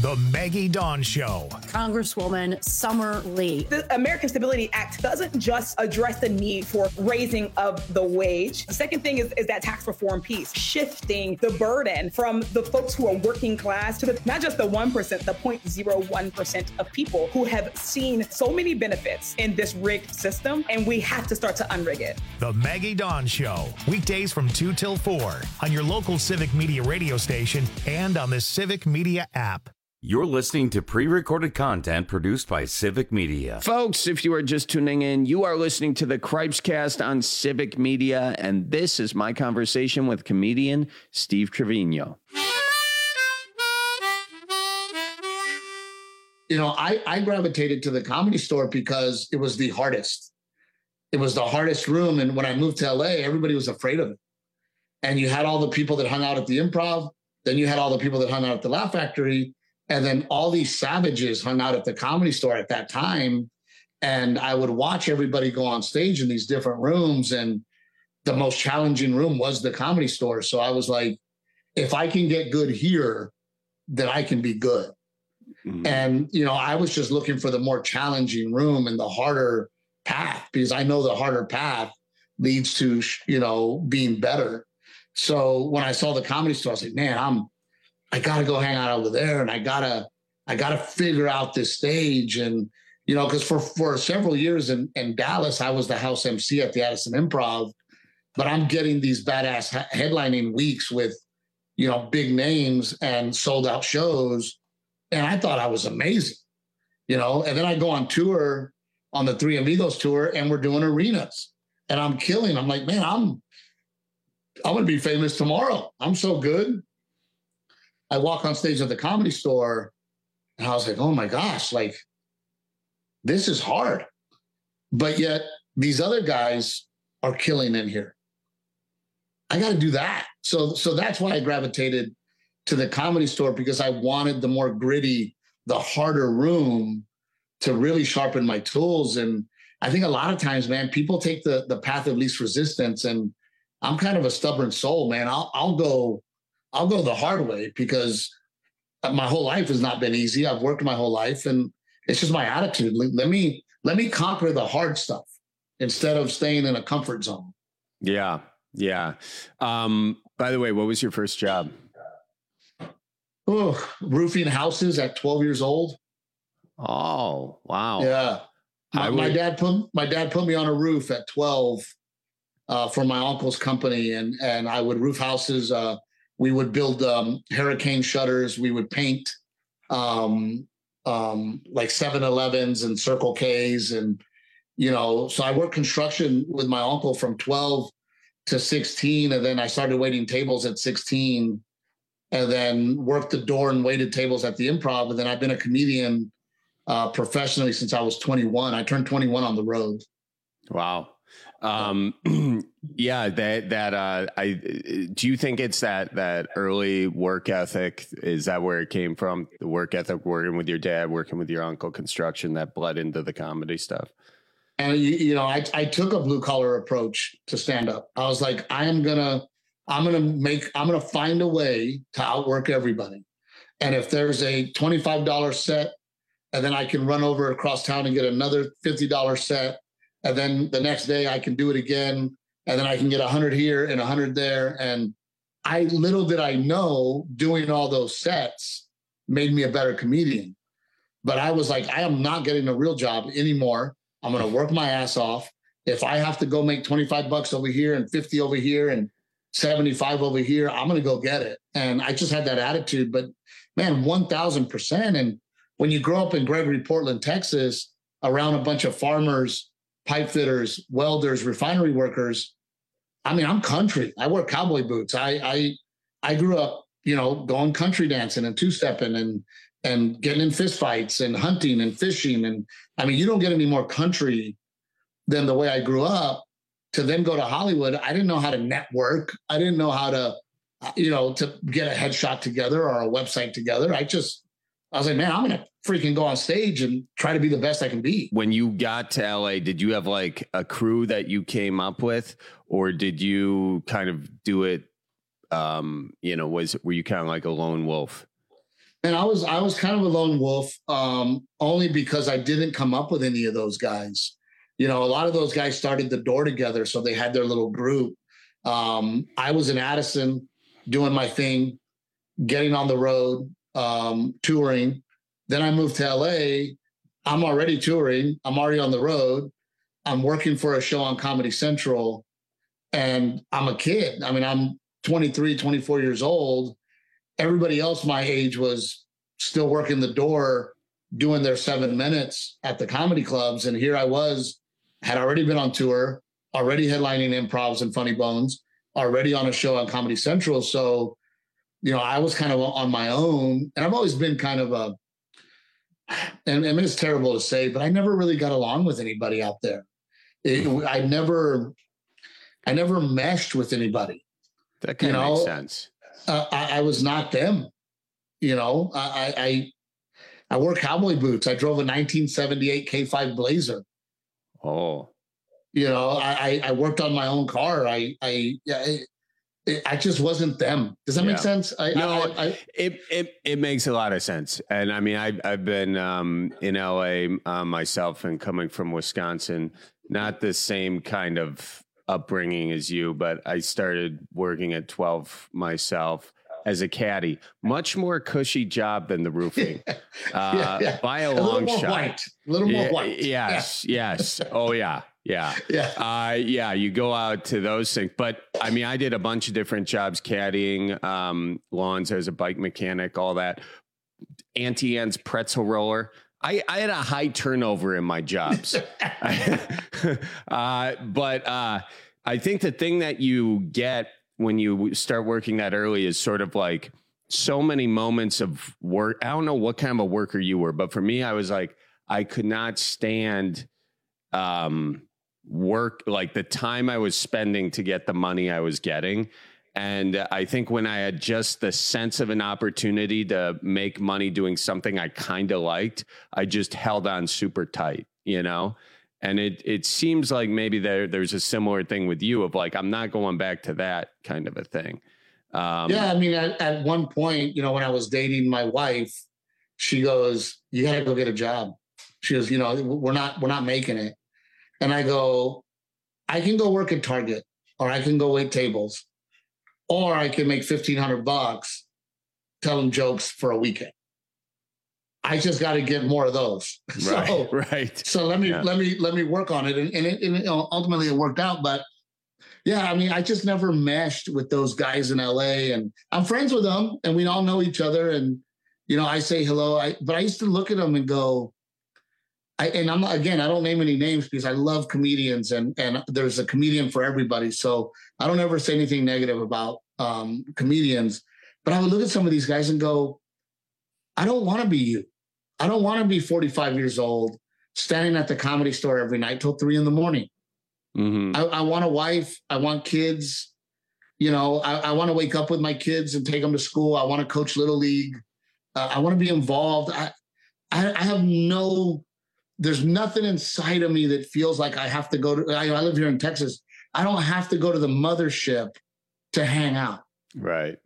Speaker 1: The Maggie Dawn Show.
Speaker 20: Congresswoman Summer Lee.
Speaker 21: The American Stability Act doesn't just address the need for raising of the wage. The second thing is that tax reform piece, shifting the burden from the folks who are working class to not just the 1%, the 0.01% of people who have seen so many benefits in this rigged system, and we have to start to unrig it.
Speaker 1: The Maggie Dawn Show, weekdays from 2 till 4 on your local Civic Media radio station and on the Civic Media app.
Speaker 14: You're listening to pre-recorded content produced by Civic Media.
Speaker 15: Folks, if you are just tuning in, you are listening to the Cripescast on Civic Media, and this is my conversation with comedian Steve Trevino.
Speaker 16: You know, I gravitated to the Comedy Store because it was the hardest. It was the hardest room, and when I moved to LA, everybody was afraid of it. And you had all the people that hung out at the Improv, then you had all the people that hung out at the Laugh Factory, and then all these savages hung out at the Comedy Store at that time. And I would watch everybody go on stage in these different rooms. And the most challenging room was the Comedy Store. So I was like, if I can get good here, then I can be good. Mm-hmm. And, you know, I was just looking for the more challenging room and the harder path, because I know the harder path leads to, you know, being better. So when I saw the Comedy Store, I was like, man, I got to go hang out over there, and I got to figure out this stage. And, you know, because for several years in Dallas, I was the house MC at the Addison Improv, but I'm getting these badass headlining weeks with, you know, big names and sold out shows. And I thought I was amazing, you know, and then I go on tour on the Three Amigos tour, and we're doing arenas, and I'm killing. I'm like, man, I'm going to be famous tomorrow. I'm so good. I walk on stage at the Comedy Store, and I was like, oh my gosh, like, this is hard. But yet these other guys are killing in here. I got to do that. So that's why I gravitated to the Comedy Store, because I wanted the more gritty, the harder room to really sharpen my tools. And I think a lot of times, man, people take the path of least resistance, and I'm kind of a stubborn soul, man. I'll go the hard way, because my whole life has not been easy. I've worked my whole life, and it's just my attitude. Let me conquer the hard stuff instead of staying in a comfort zone.
Speaker 15: Yeah. Yeah. By the way, what was your first job?
Speaker 16: Oh, roofing houses at 12 years old.
Speaker 15: Oh, wow.
Speaker 16: Yeah. My dad put me on a roof at 12 for my uncle's company, and I would roof houses. We would build hurricane shutters. We would paint like 7-Elevens and Circle K's. And, you know, so I worked construction with my uncle from 12 to 16. And then I started waiting tables at 16, and then worked the door and waited tables at the Improv. And then I've been a comedian professionally since I was 21. I turned 21 on the road.
Speaker 15: Wow. Yeah, do you think it's that early work ethic? Is that where it came from? The work ethic, working with your dad, working with your uncle, construction, that bled into the comedy stuff?
Speaker 16: And, you know, I took a blue collar approach to stand up. I was like, I'm going to find a way to outwork everybody. And if there's a $25 set, and then I can run over across town and get another $50 set, and then the next day I can do it again, and then I can get 100 here and 100 there. And little did I know, doing all those sets made me a better comedian. But I was like, I am not getting a real job anymore. I'm going to work my ass off. If I have to go make $25 over here and 50 over here and 75 over here, I'm going to go get it. And I just had that attitude. But man, 1,000%. And when you grow up in Gregory, Portland, Texas, around a bunch of farmers, pipe fitters, welders, refinery workers, I mean, I'm country. I wear cowboy boots. I grew up, you know, going country dancing and two-stepping and getting in fist fights and hunting and fishing. And I mean, you don't get any more country than the way I grew up. To then go to Hollywood, I didn't know how to network. I didn't know how to, you know, to get a headshot together or a website together. I was like, man, I'm going to freaking go on stage and try to be the best I can be.
Speaker 15: When you got to LA, did you have like a crew that you came up with, or did you kind of do it? You know, were you kind of like a lone wolf?
Speaker 16: And I was kind of a lone wolf, only because I didn't come up with any of those guys. You know, a lot of those guys started the door together, so they had their little group. I was in Addison doing my thing, getting on the road, touring. Then I moved to LA. I'm already touring. I'm already on the road. I'm working for a show on Comedy Central, and I'm a kid. I mean, I'm 23, 24 years old. Everybody else my age was still working the door, doing their 7 minutes at the comedy clubs. And here I was, had already been on tour, already headlining Improvs and Funny Bones, already on a show on Comedy Central. So, you know, I was kind of on my own. And I've always been kind of and I mean, it's terrible to say, but I never really got along with anybody out there. I never meshed with anybody.
Speaker 15: That kind of makes sense.
Speaker 16: I was not them. You know, I wore cowboy boots. I drove a 1978 K5 Blazer.
Speaker 15: Oh,
Speaker 16: you know, I worked on my own car. I just wasn't them. Does that make sense?
Speaker 15: It makes a lot of sense. And I mean, I've been in LA myself, and coming from Wisconsin, not the same kind of upbringing as you, but I started working at 12 myself as a caddy. Much more cushy job than the roofing. By a long shot.
Speaker 16: A little more white.
Speaker 15: Yes. Oh yeah. You go out to those things, but I mean, I did a bunch of different jobs, caddying, lawns as a bike mechanic, all that. Auntie Anne's pretzel roller. I had a high turnover in my jobs. But I think the thing that you get when you start working that early is sort of like so many moments of work. I don't know what kind of a worker you were, but for me, I was like, I could not stand work, like the time I was spending to get the money I was getting. And I think when I had just the sense of an opportunity to make money doing something I kind of liked, I just held on super tight, you know? And it seems like maybe there's a similar thing with you of like, I'm not going back to that kind of a thing.
Speaker 16: Yeah. I mean, at one point, you know, when I was dating my wife, she goes, you got to go get a job. She goes, you know, we're not making it. And I go, I can go work at Target, or I can go wait tables, or I can make $1,500 telling jokes for a weekend. I just got to get more of those.
Speaker 15: Right.
Speaker 16: So let me work on it, and ultimately it worked out. But yeah, I mean, I just never meshed with those guys in LA, and I'm friends with them, and we all know each other. And you know, I say hello, but I used to look at them and go, I don't name any names because I love comedians, and there's a comedian for everybody. So I don't ever say anything negative about comedians, but I would look at some of these guys and go, I don't want to be you. I don't want to be 45 years old, standing at the Comedy Store every night till 3 a.m.
Speaker 15: Mm-hmm.
Speaker 16: I want a wife. I want kids. You know, I want to wake up with my kids and take them to school. I want to coach Little League. I want to be involved. I have there's nothing inside of me that feels like I have to go to, I live here in Texas. I don't have to go to the mothership to hang out.
Speaker 15: Right.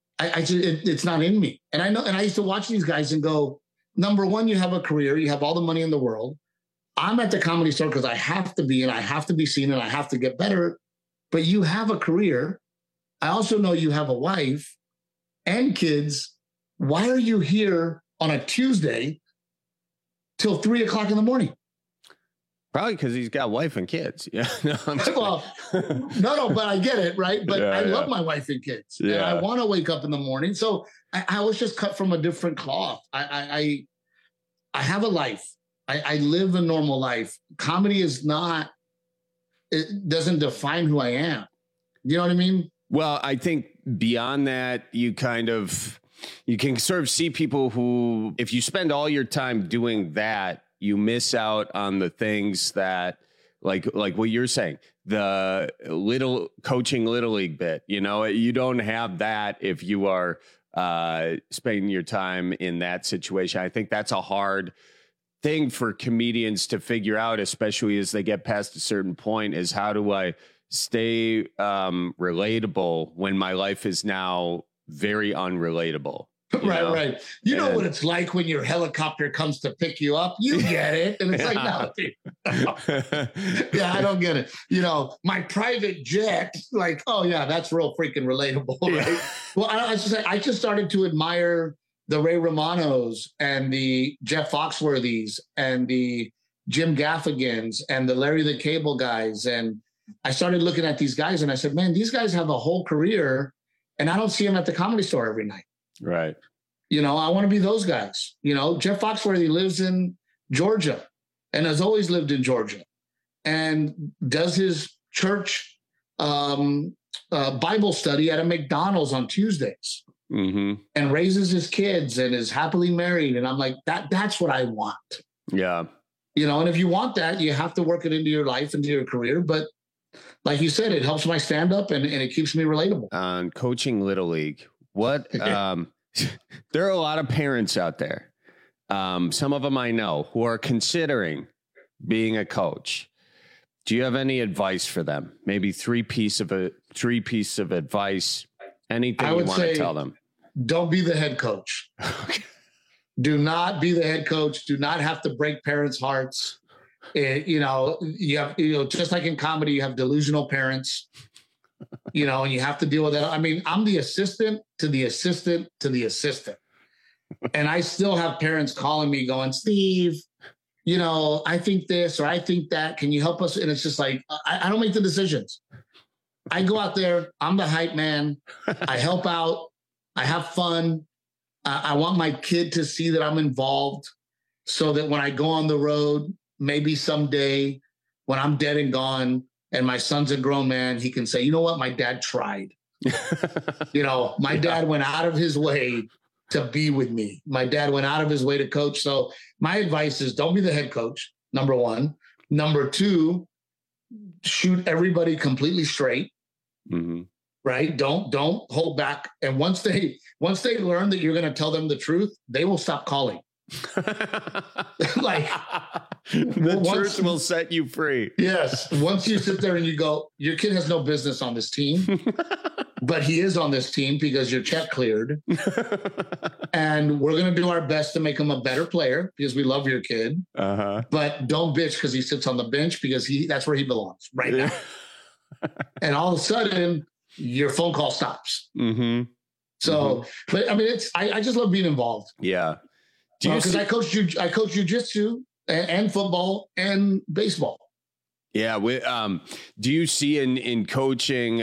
Speaker 16: It's not in me. And I know, and I used to watch these guys and go, number one, you have a career, you have all the money in the world. I'm at the Comedy Store because I have to be, and I have to be seen, and I have to get better. But you have a career. I also know you have a wife and kids. Why are you here on a Tuesday till 3 o'clock in the morning?
Speaker 15: Probably because he's got wife and kids. Yeah.
Speaker 16: No, but I get it, right? But I love my wife and kids. Yeah. And I want to wake up in the morning. So I was just cut from a different cloth. I have a life. I live a normal life. Comedy is not, it doesn't define who I am. You know what I mean?
Speaker 15: Well, I think beyond that, you can sort of see people who, if you spend all your time doing that, you miss out on the things that, like what you're saying, the coaching Little League bit, you know, you don't have that if you are spending your time in that situation. I think that's a hard thing for comedians to figure out, especially as they get past a certain point, is how do I stay relatable when my life is now very unrelatable?
Speaker 16: Right. You know what it's like when your helicopter comes to pick you up. You get it. And it's like, no, dude. Yeah, I don't get it. My private jet, like, oh, yeah, that's real freaking relatable, right? Well, I just started to admire the Ray Romanos and the Jeff Foxworthys and the Jim Gaffigans and the Larry the Cable guys. And I started looking at these guys and I said, man, these guys have a whole career and I don't see them at the Comedy Store every night.
Speaker 15: Right.
Speaker 16: I want to be those guys. Jeff Foxworthy lives in Georgia and has always lived in Georgia and does his church Bible study at a McDonald's on Tuesdays and raises his kids and is happily married. And I'm like, that's what I want.
Speaker 15: Yeah.
Speaker 16: And if you want that, you have to work it into your life, into your career. But like you said, it helps my stand up and it keeps me relatable.
Speaker 15: On coaching Little League, what there are a lot of parents out there. Some of them I know who are considering being a coach. Do you have any advice for them? Maybe three pieces of advice, anything you want to tell them?
Speaker 16: Don't be the head coach. Do not be the head coach. Do not have to break parents' hearts. You have, just like in comedy, you have delusional parents, and you have to deal with that. I mean, I'm the assistant to the assistant to the assistant. And I still have parents calling me going, Steve, I think this or I think that. Can you help us? And it's just like, I don't make the decisions. I go out there. I'm the hype man. I help out. I have fun. I want my kid to see that I'm involved so that when I go on the road, maybe someday when I'm dead and gone and my son's a grown man, he can say, you know what? My dad tried. My dad went out of his way to be with me. My dad went out of his way to coach. So my advice is don't be the head coach, number one. Number two, shoot everybody completely straight. Right? Don't hold back. And once they learn that you're going to tell them the truth, they will stop calling.
Speaker 15: Like the truth will set you free.
Speaker 16: Yes. Once you sit there and you go, your kid has no business on this team, but he is on this team because your check cleared. And we're going to do our best to make him a better player because we love your kid. But don't bitch because he sits on the bench because that's where he belongs right now. And all of a sudden, your phone call stops. So, but I mean, I just love being involved.
Speaker 15: Yeah.
Speaker 16: Because I coach jiu-jitsu and football and baseball.
Speaker 15: Yeah. Do you see in coaching,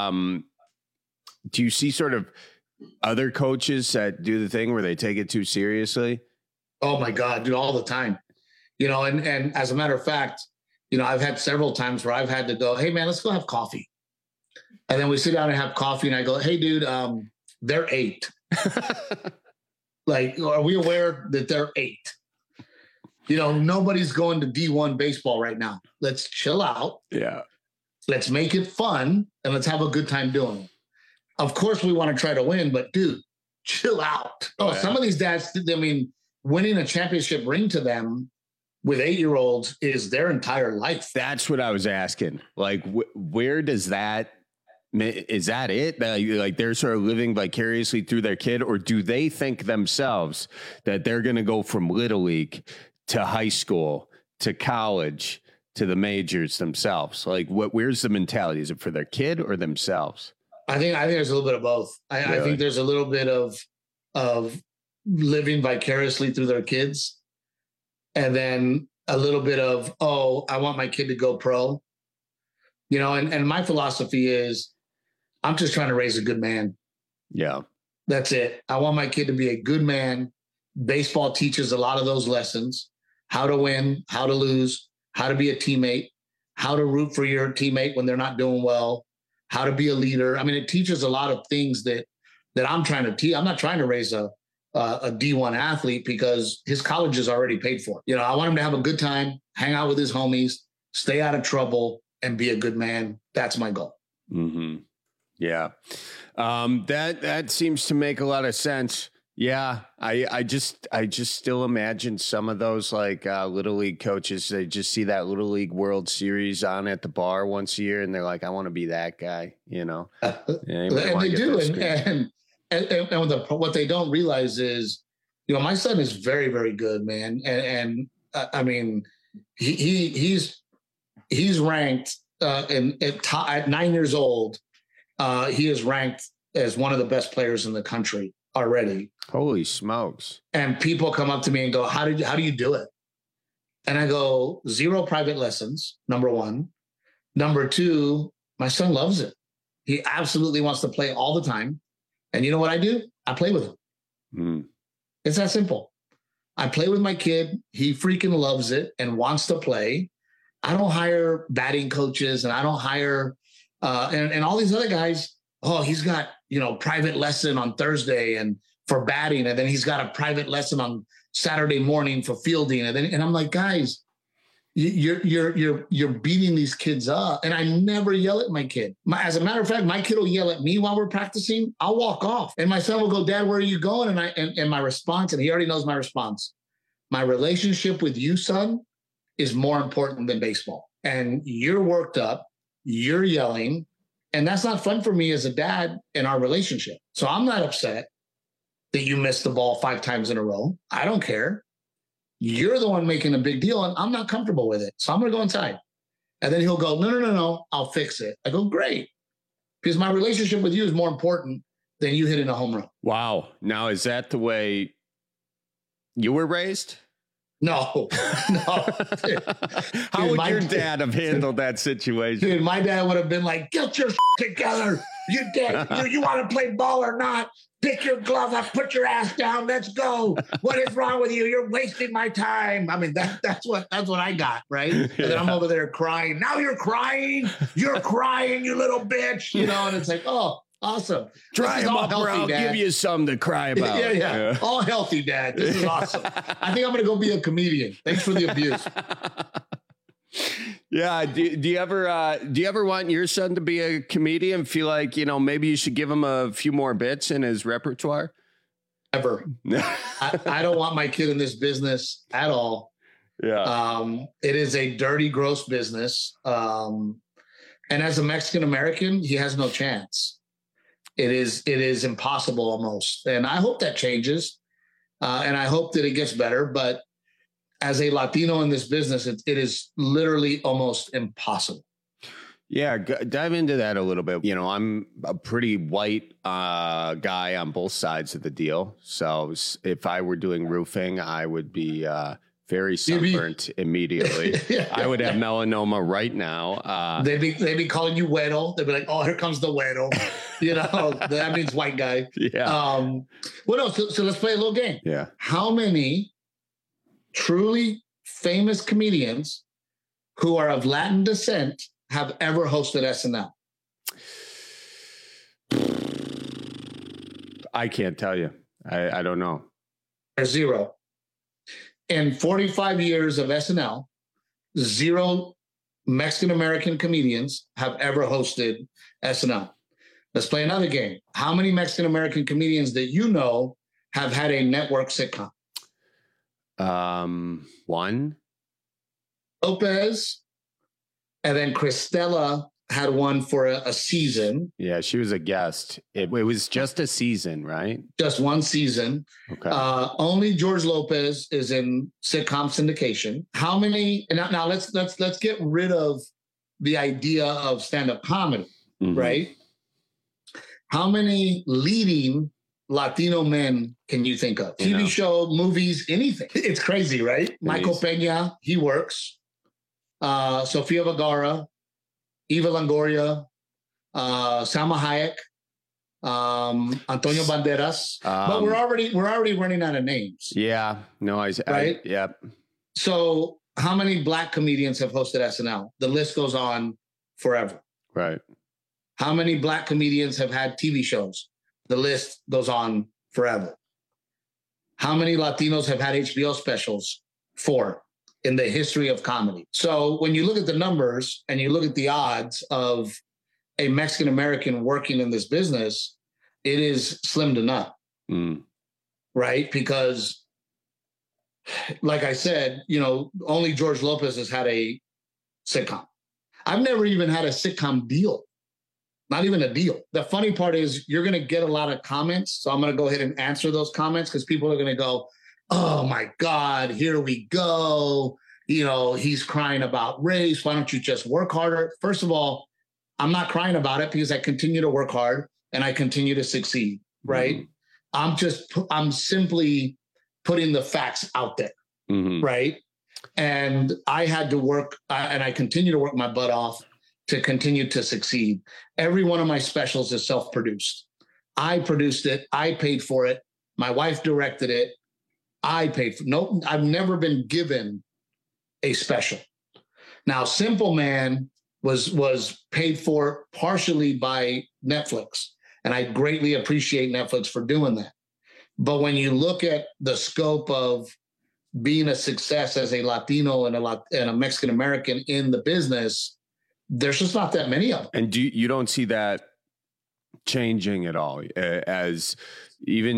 Speaker 15: do you see sort of other coaches that do the thing where they take it too seriously?
Speaker 16: Oh my God, dude, all the time. And as a matter of fact, I've had several times where I've had to go, hey man, let's go have coffee. And then we sit down and have coffee and I go, hey dude, they're 8. Like, are we aware that they're 8? Nobody's going to D1 baseball right now. Let's chill out.
Speaker 15: Yeah.
Speaker 16: Let's make it fun and let's have a good time doing it. Of course we want to try to win, but dude, chill out. Some of these dads, winning a championship ring to them with 8-year-olds is their entire life.
Speaker 15: That's what I was asking. Like, where does that, is that it? Like they're sort of living vicariously through their kid, or do they think themselves that they're going to go from Little League to high school to college to the majors themselves? Like, where's the mentality? Is it for their kid or themselves?
Speaker 16: I think there's a little bit of both. Really? I think there's a little bit of living vicariously through their kids, and then a little bit of, I want my kid to go pro. And my philosophy is, I'm just trying to raise a good man.
Speaker 15: Yeah.
Speaker 16: That's it. I want my kid to be a good man. Baseball teaches a lot of those lessons: how to win, how to lose, how to be a teammate, how to root for your teammate when they're not doing well, how to be a leader. I mean, it teaches a lot of things that I'm trying to teach. I'm not trying to raise a D1 athlete because his college is already paid for. I want him to have a good time, hang out with his homies, stay out of trouble, and be a good man. That's my goal.
Speaker 15: Yeah. That seems to make a lot of sense. Yeah. I just still imagine some of those like Little League coaches, they just see that Little League World Series on at the bar once a year and they're like, I want to be that guy, And they do.
Speaker 16: what they don't realize is, my son is very, very good, man. And I mean, he's ranked at 9 years old. He is ranked as one of the best players in the country already.
Speaker 15: Holy smokes.
Speaker 16: And people come up to me and go, how do you do it? And I go, 0 private lessons, number one. Number two, my son loves it. He absolutely wants to play all the time. And you know what I do? I play with him. It's that simple. I play with my kid. He freaking loves it and wants to play. I don't hire batting coaches, and I don't hire and all these other guys. Oh, he's got, private lesson on Thursday and for batting. And then he's got a private lesson on Saturday morning for fielding. And I'm like, guys, you're beating these kids up. And I never yell at my kid. As a matter of fact, my kid will yell at me while we're practicing. I'll walk off and my son will go, Dad, where are you going? And my response, and he already knows my response. My relationship with you, son, is more important than baseball. And you're worked up, you're yelling, and that's not fun for me as a dad in our relationship. So I'm not upset that you missed the ball 5 times in a row. I don't care. You're the one making a big deal, and I'm not comfortable with it. So I'm going to go inside. And then he'll go, no, I'll fix it. I go, great. Because my relationship with you is more important than you hitting a home run.
Speaker 15: Wow. Now, is that the way you were raised?
Speaker 16: No.
Speaker 15: How would your dad have handled that situation?
Speaker 16: Dude, my dad would have been like, get your together. You want to play ball or not? Pick your glove up, put your ass down. Let's go. What is wrong with you? You're wasting my time. I mean, that's what I got, right? And then I'm over there crying. Now you're crying. You're crying, you little bitch. And it's like, oh, awesome.
Speaker 15: Dry him up, or I'll give you something to cry about.
Speaker 16: Yeah. All healthy, Dad. This is awesome. I think I'm going to go be a comedian. Thanks for the abuse.
Speaker 15: Yeah. Do you ever want your son to be a comedian? Feel like, maybe you should give him a few more bits in his repertoire?
Speaker 16: Never. I don't want my kid in this business at all.
Speaker 15: Yeah.
Speaker 16: It is a dirty, gross business. And as a Mexican American, he has no chance. It is impossible almost. And I hope that changes. And I hope that it gets better. But as a Latino in this business, it is literally almost impossible.
Speaker 15: Yeah, dive into that a little bit. I'm a pretty white guy on both sides of the deal. So if I were doing roofing, I would be very sunburnt immediately. Yeah. I would have melanoma right now.
Speaker 16: They'd be calling you güero. They'd be like, oh, here comes the güero. That means white guy.
Speaker 15: Yeah.
Speaker 16: So let's play a little game.
Speaker 15: Yeah.
Speaker 16: How many truly famous comedians who are of Latin descent have ever hosted SNL?
Speaker 15: I can't tell you. I don't know.
Speaker 16: There's 0. In 45 years of SNL, 0 Mexican-American comedians have ever hosted SNL. Let's play another game. How many Mexican-American comedians that you know have had a network sitcom?
Speaker 15: 1.
Speaker 16: Lopez, and then Cristela had one for a season.
Speaker 15: Yeah, she was a guest. It was just a season, right?
Speaker 16: Just one season.
Speaker 15: Okay.
Speaker 16: Only George Lopez is in sitcom syndication. How many? Now let's get rid of the idea of stand-up comedy, right? How many leading Latino men can you think of? TV show, movies, anything. It's crazy, right? Michael Peña, he works. Sofia Vergara, Eva Longoria, Salma Hayek, Antonio Banderas. But we're already running out of names.
Speaker 15: Yeah. No, right? Yep.
Speaker 16: So how many black comedians have hosted SNL? The list goes on forever.
Speaker 15: Right.
Speaker 16: How many black comedians have had TV shows? The list goes on forever. How many Latinos have had HBO specials? 4 in the history of comedy. So when you look at the numbers and you look at the odds of a Mexican-American working in this business, it is slim to none, right? Because like I said, only George Lopez has had a sitcom. I've never even had a sitcom deal. not even a deal. The funny part is you're going to get a lot of comments. So I'm going to go ahead and answer those comments because people are going to go, oh my God, here we go. You know, he's crying about race. Why don't you just work harder? First of all, I'm not crying about it because I continue to work hard and I continue to succeed, right? I'm simply putting the facts out there, right? And I had to work, and I continue to work my butt off to continue to succeed. Every one of my specials is self-produced. I produced it. I paid for it. My wife directed it. I paid for it. I've never been given a special. Now, Simple Man was paid for partially by Netflix, and I greatly appreciate Netflix for doing that. But when you look at the scope of being a success as a Latino and a Mexican American in the business, there's just not that many of them.
Speaker 15: And you don't see that changing at all, you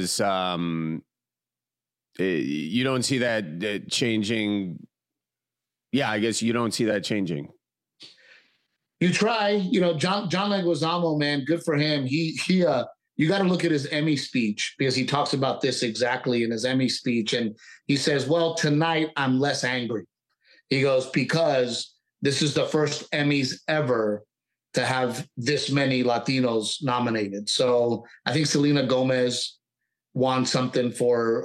Speaker 15: don't see that changing. Yeah, I guess you don't see that changing.
Speaker 16: You try, John Leguizamo, man, good for him. He you got to look at his Emmy speech because he talks about this exactly in his Emmy speech. And he says, well, tonight I'm less angry. He goes, because this is the first Emmys ever to have this many Latinos nominated. So I think Selena Gomez won something for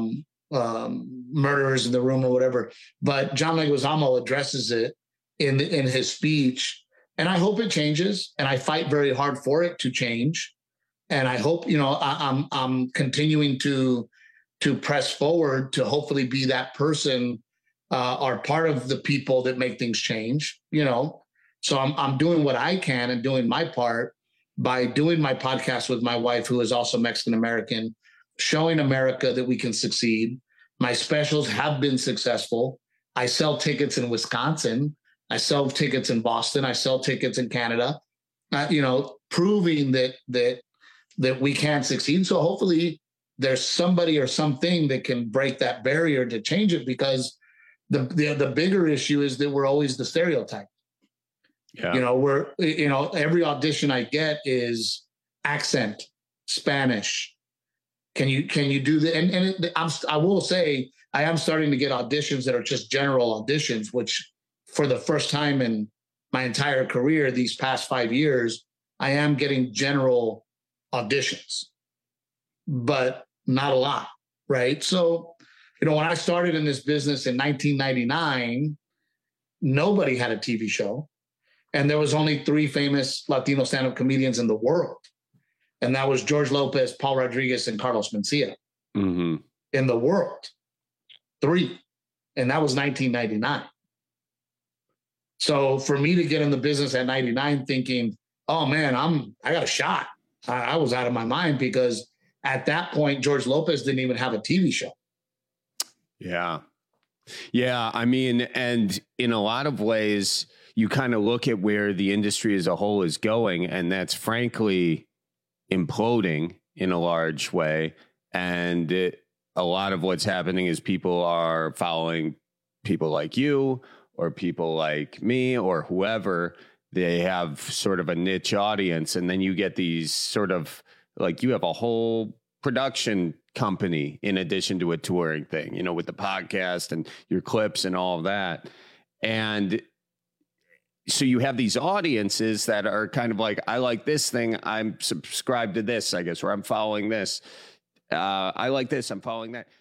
Speaker 16: Murderers in the Room or whatever. But John Leguizamo addresses it in his speech. And I hope it changes. And I fight very hard for it to change. And I hope, I'm continuing to press forward to hopefully be that person or part of the people that make things change, So I'm doing what I can and doing my part by doing my podcast with my wife, who is also Mexican American, showing America that we can succeed. My specials have been successful. I sell tickets in Wisconsin. I sell tickets in Boston. I sell tickets in Canada, proving that we can succeed. So hopefully there's somebody or something that can break that barrier to change it, because the bigger issue is that we're always the stereotype. Yeah. Every audition I get is accent, Spanish. Can you do that? I will say I am starting to get auditions that are just general auditions, which for the first time in my entire career, these past 5 years, I am getting general auditions, but not a lot, right? So, when I started in this business in 1999, nobody had a TV show, and there was only 3 famous Latino stand-up comedians in the world, and that was George Lopez, Paul Rodriguez, and Carlos Mencia in the world. 3, and that was 1999. So for me to get in the business at 99 thinking, oh man, I got a shot. I was out of my mind, because at that point, George Lopez didn't even have a TV show.
Speaker 15: Yeah. Yeah. I mean, and in a lot of ways, you kind of look at where the industry as a whole is going, and that's frankly imploding in a large way. And a lot of what's happening is people are following people like you or people like me or whoever. They have sort of a niche audience, and then you get these sort of, like, you have a whole production company in addition to a touring thing, with the podcast and your clips and all of that. And so you have these audiences that are kind of like, I like this thing, I'm subscribed to this, I guess, or I'm following this. I like this, I'm following that.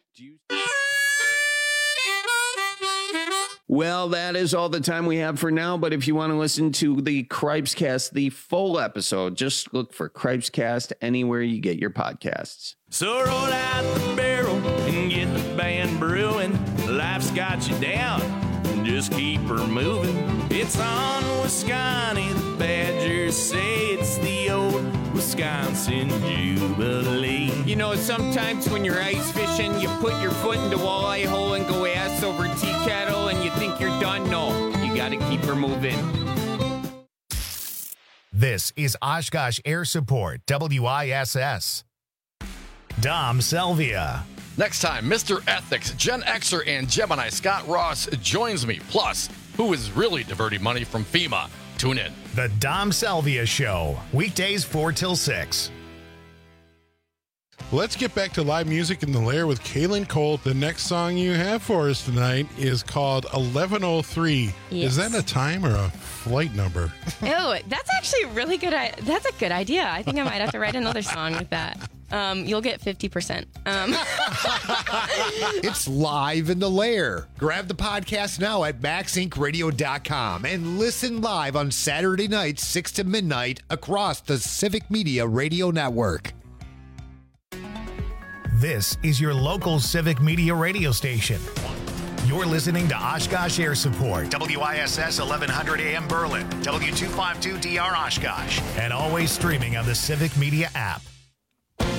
Speaker 15: Well, that is all the time we have for now. But if you want to listen to the Cripescast, the full episode, just look for Cripescast anywhere you get your podcasts.
Speaker 17: So roll out the barrel and get the band brewing. Life's got you down, just keep her moving. It's on Wisconsin, the Badgers say it's the old Wisconsin Jubilee.
Speaker 18: Sometimes when you're ice fishing, you put your foot in the walleye hole and go ass over tea kettle, and you think you're done. No, you got to keep her moving.
Speaker 1: This is Oshkosh Air Support, WISS. Dom Selvia.
Speaker 4: Next time, Mr. Ethics, Gen Xer, and Gemini Scott Ross joins me. Plus, who is really diverting money from FEMA? Tune in.
Speaker 1: The Dom Salvia Show, weekdays 4 till 6.
Speaker 5: Let's get back to live music in the Lair with Kaylin Colt. The next song you have for us tonight is called 1103.
Speaker 9: Yes.
Speaker 5: Is that a time or a flight number?
Speaker 9: Oh, that's actually really good. That's a good idea. I think I might have to write another song with that. You'll get 50%.
Speaker 10: It's live in the Lair. Grab the podcast now at MaxIncRadio.com and listen live on Saturday nights, 6 to midnight, across the Civic Media Radio Network.
Speaker 1: This is your local Civic Media radio station. You're listening to Oshkosh Air Support, WISS 1100 AM Berlin, W252DR Oshkosh, and always streaming on the Civic Media app.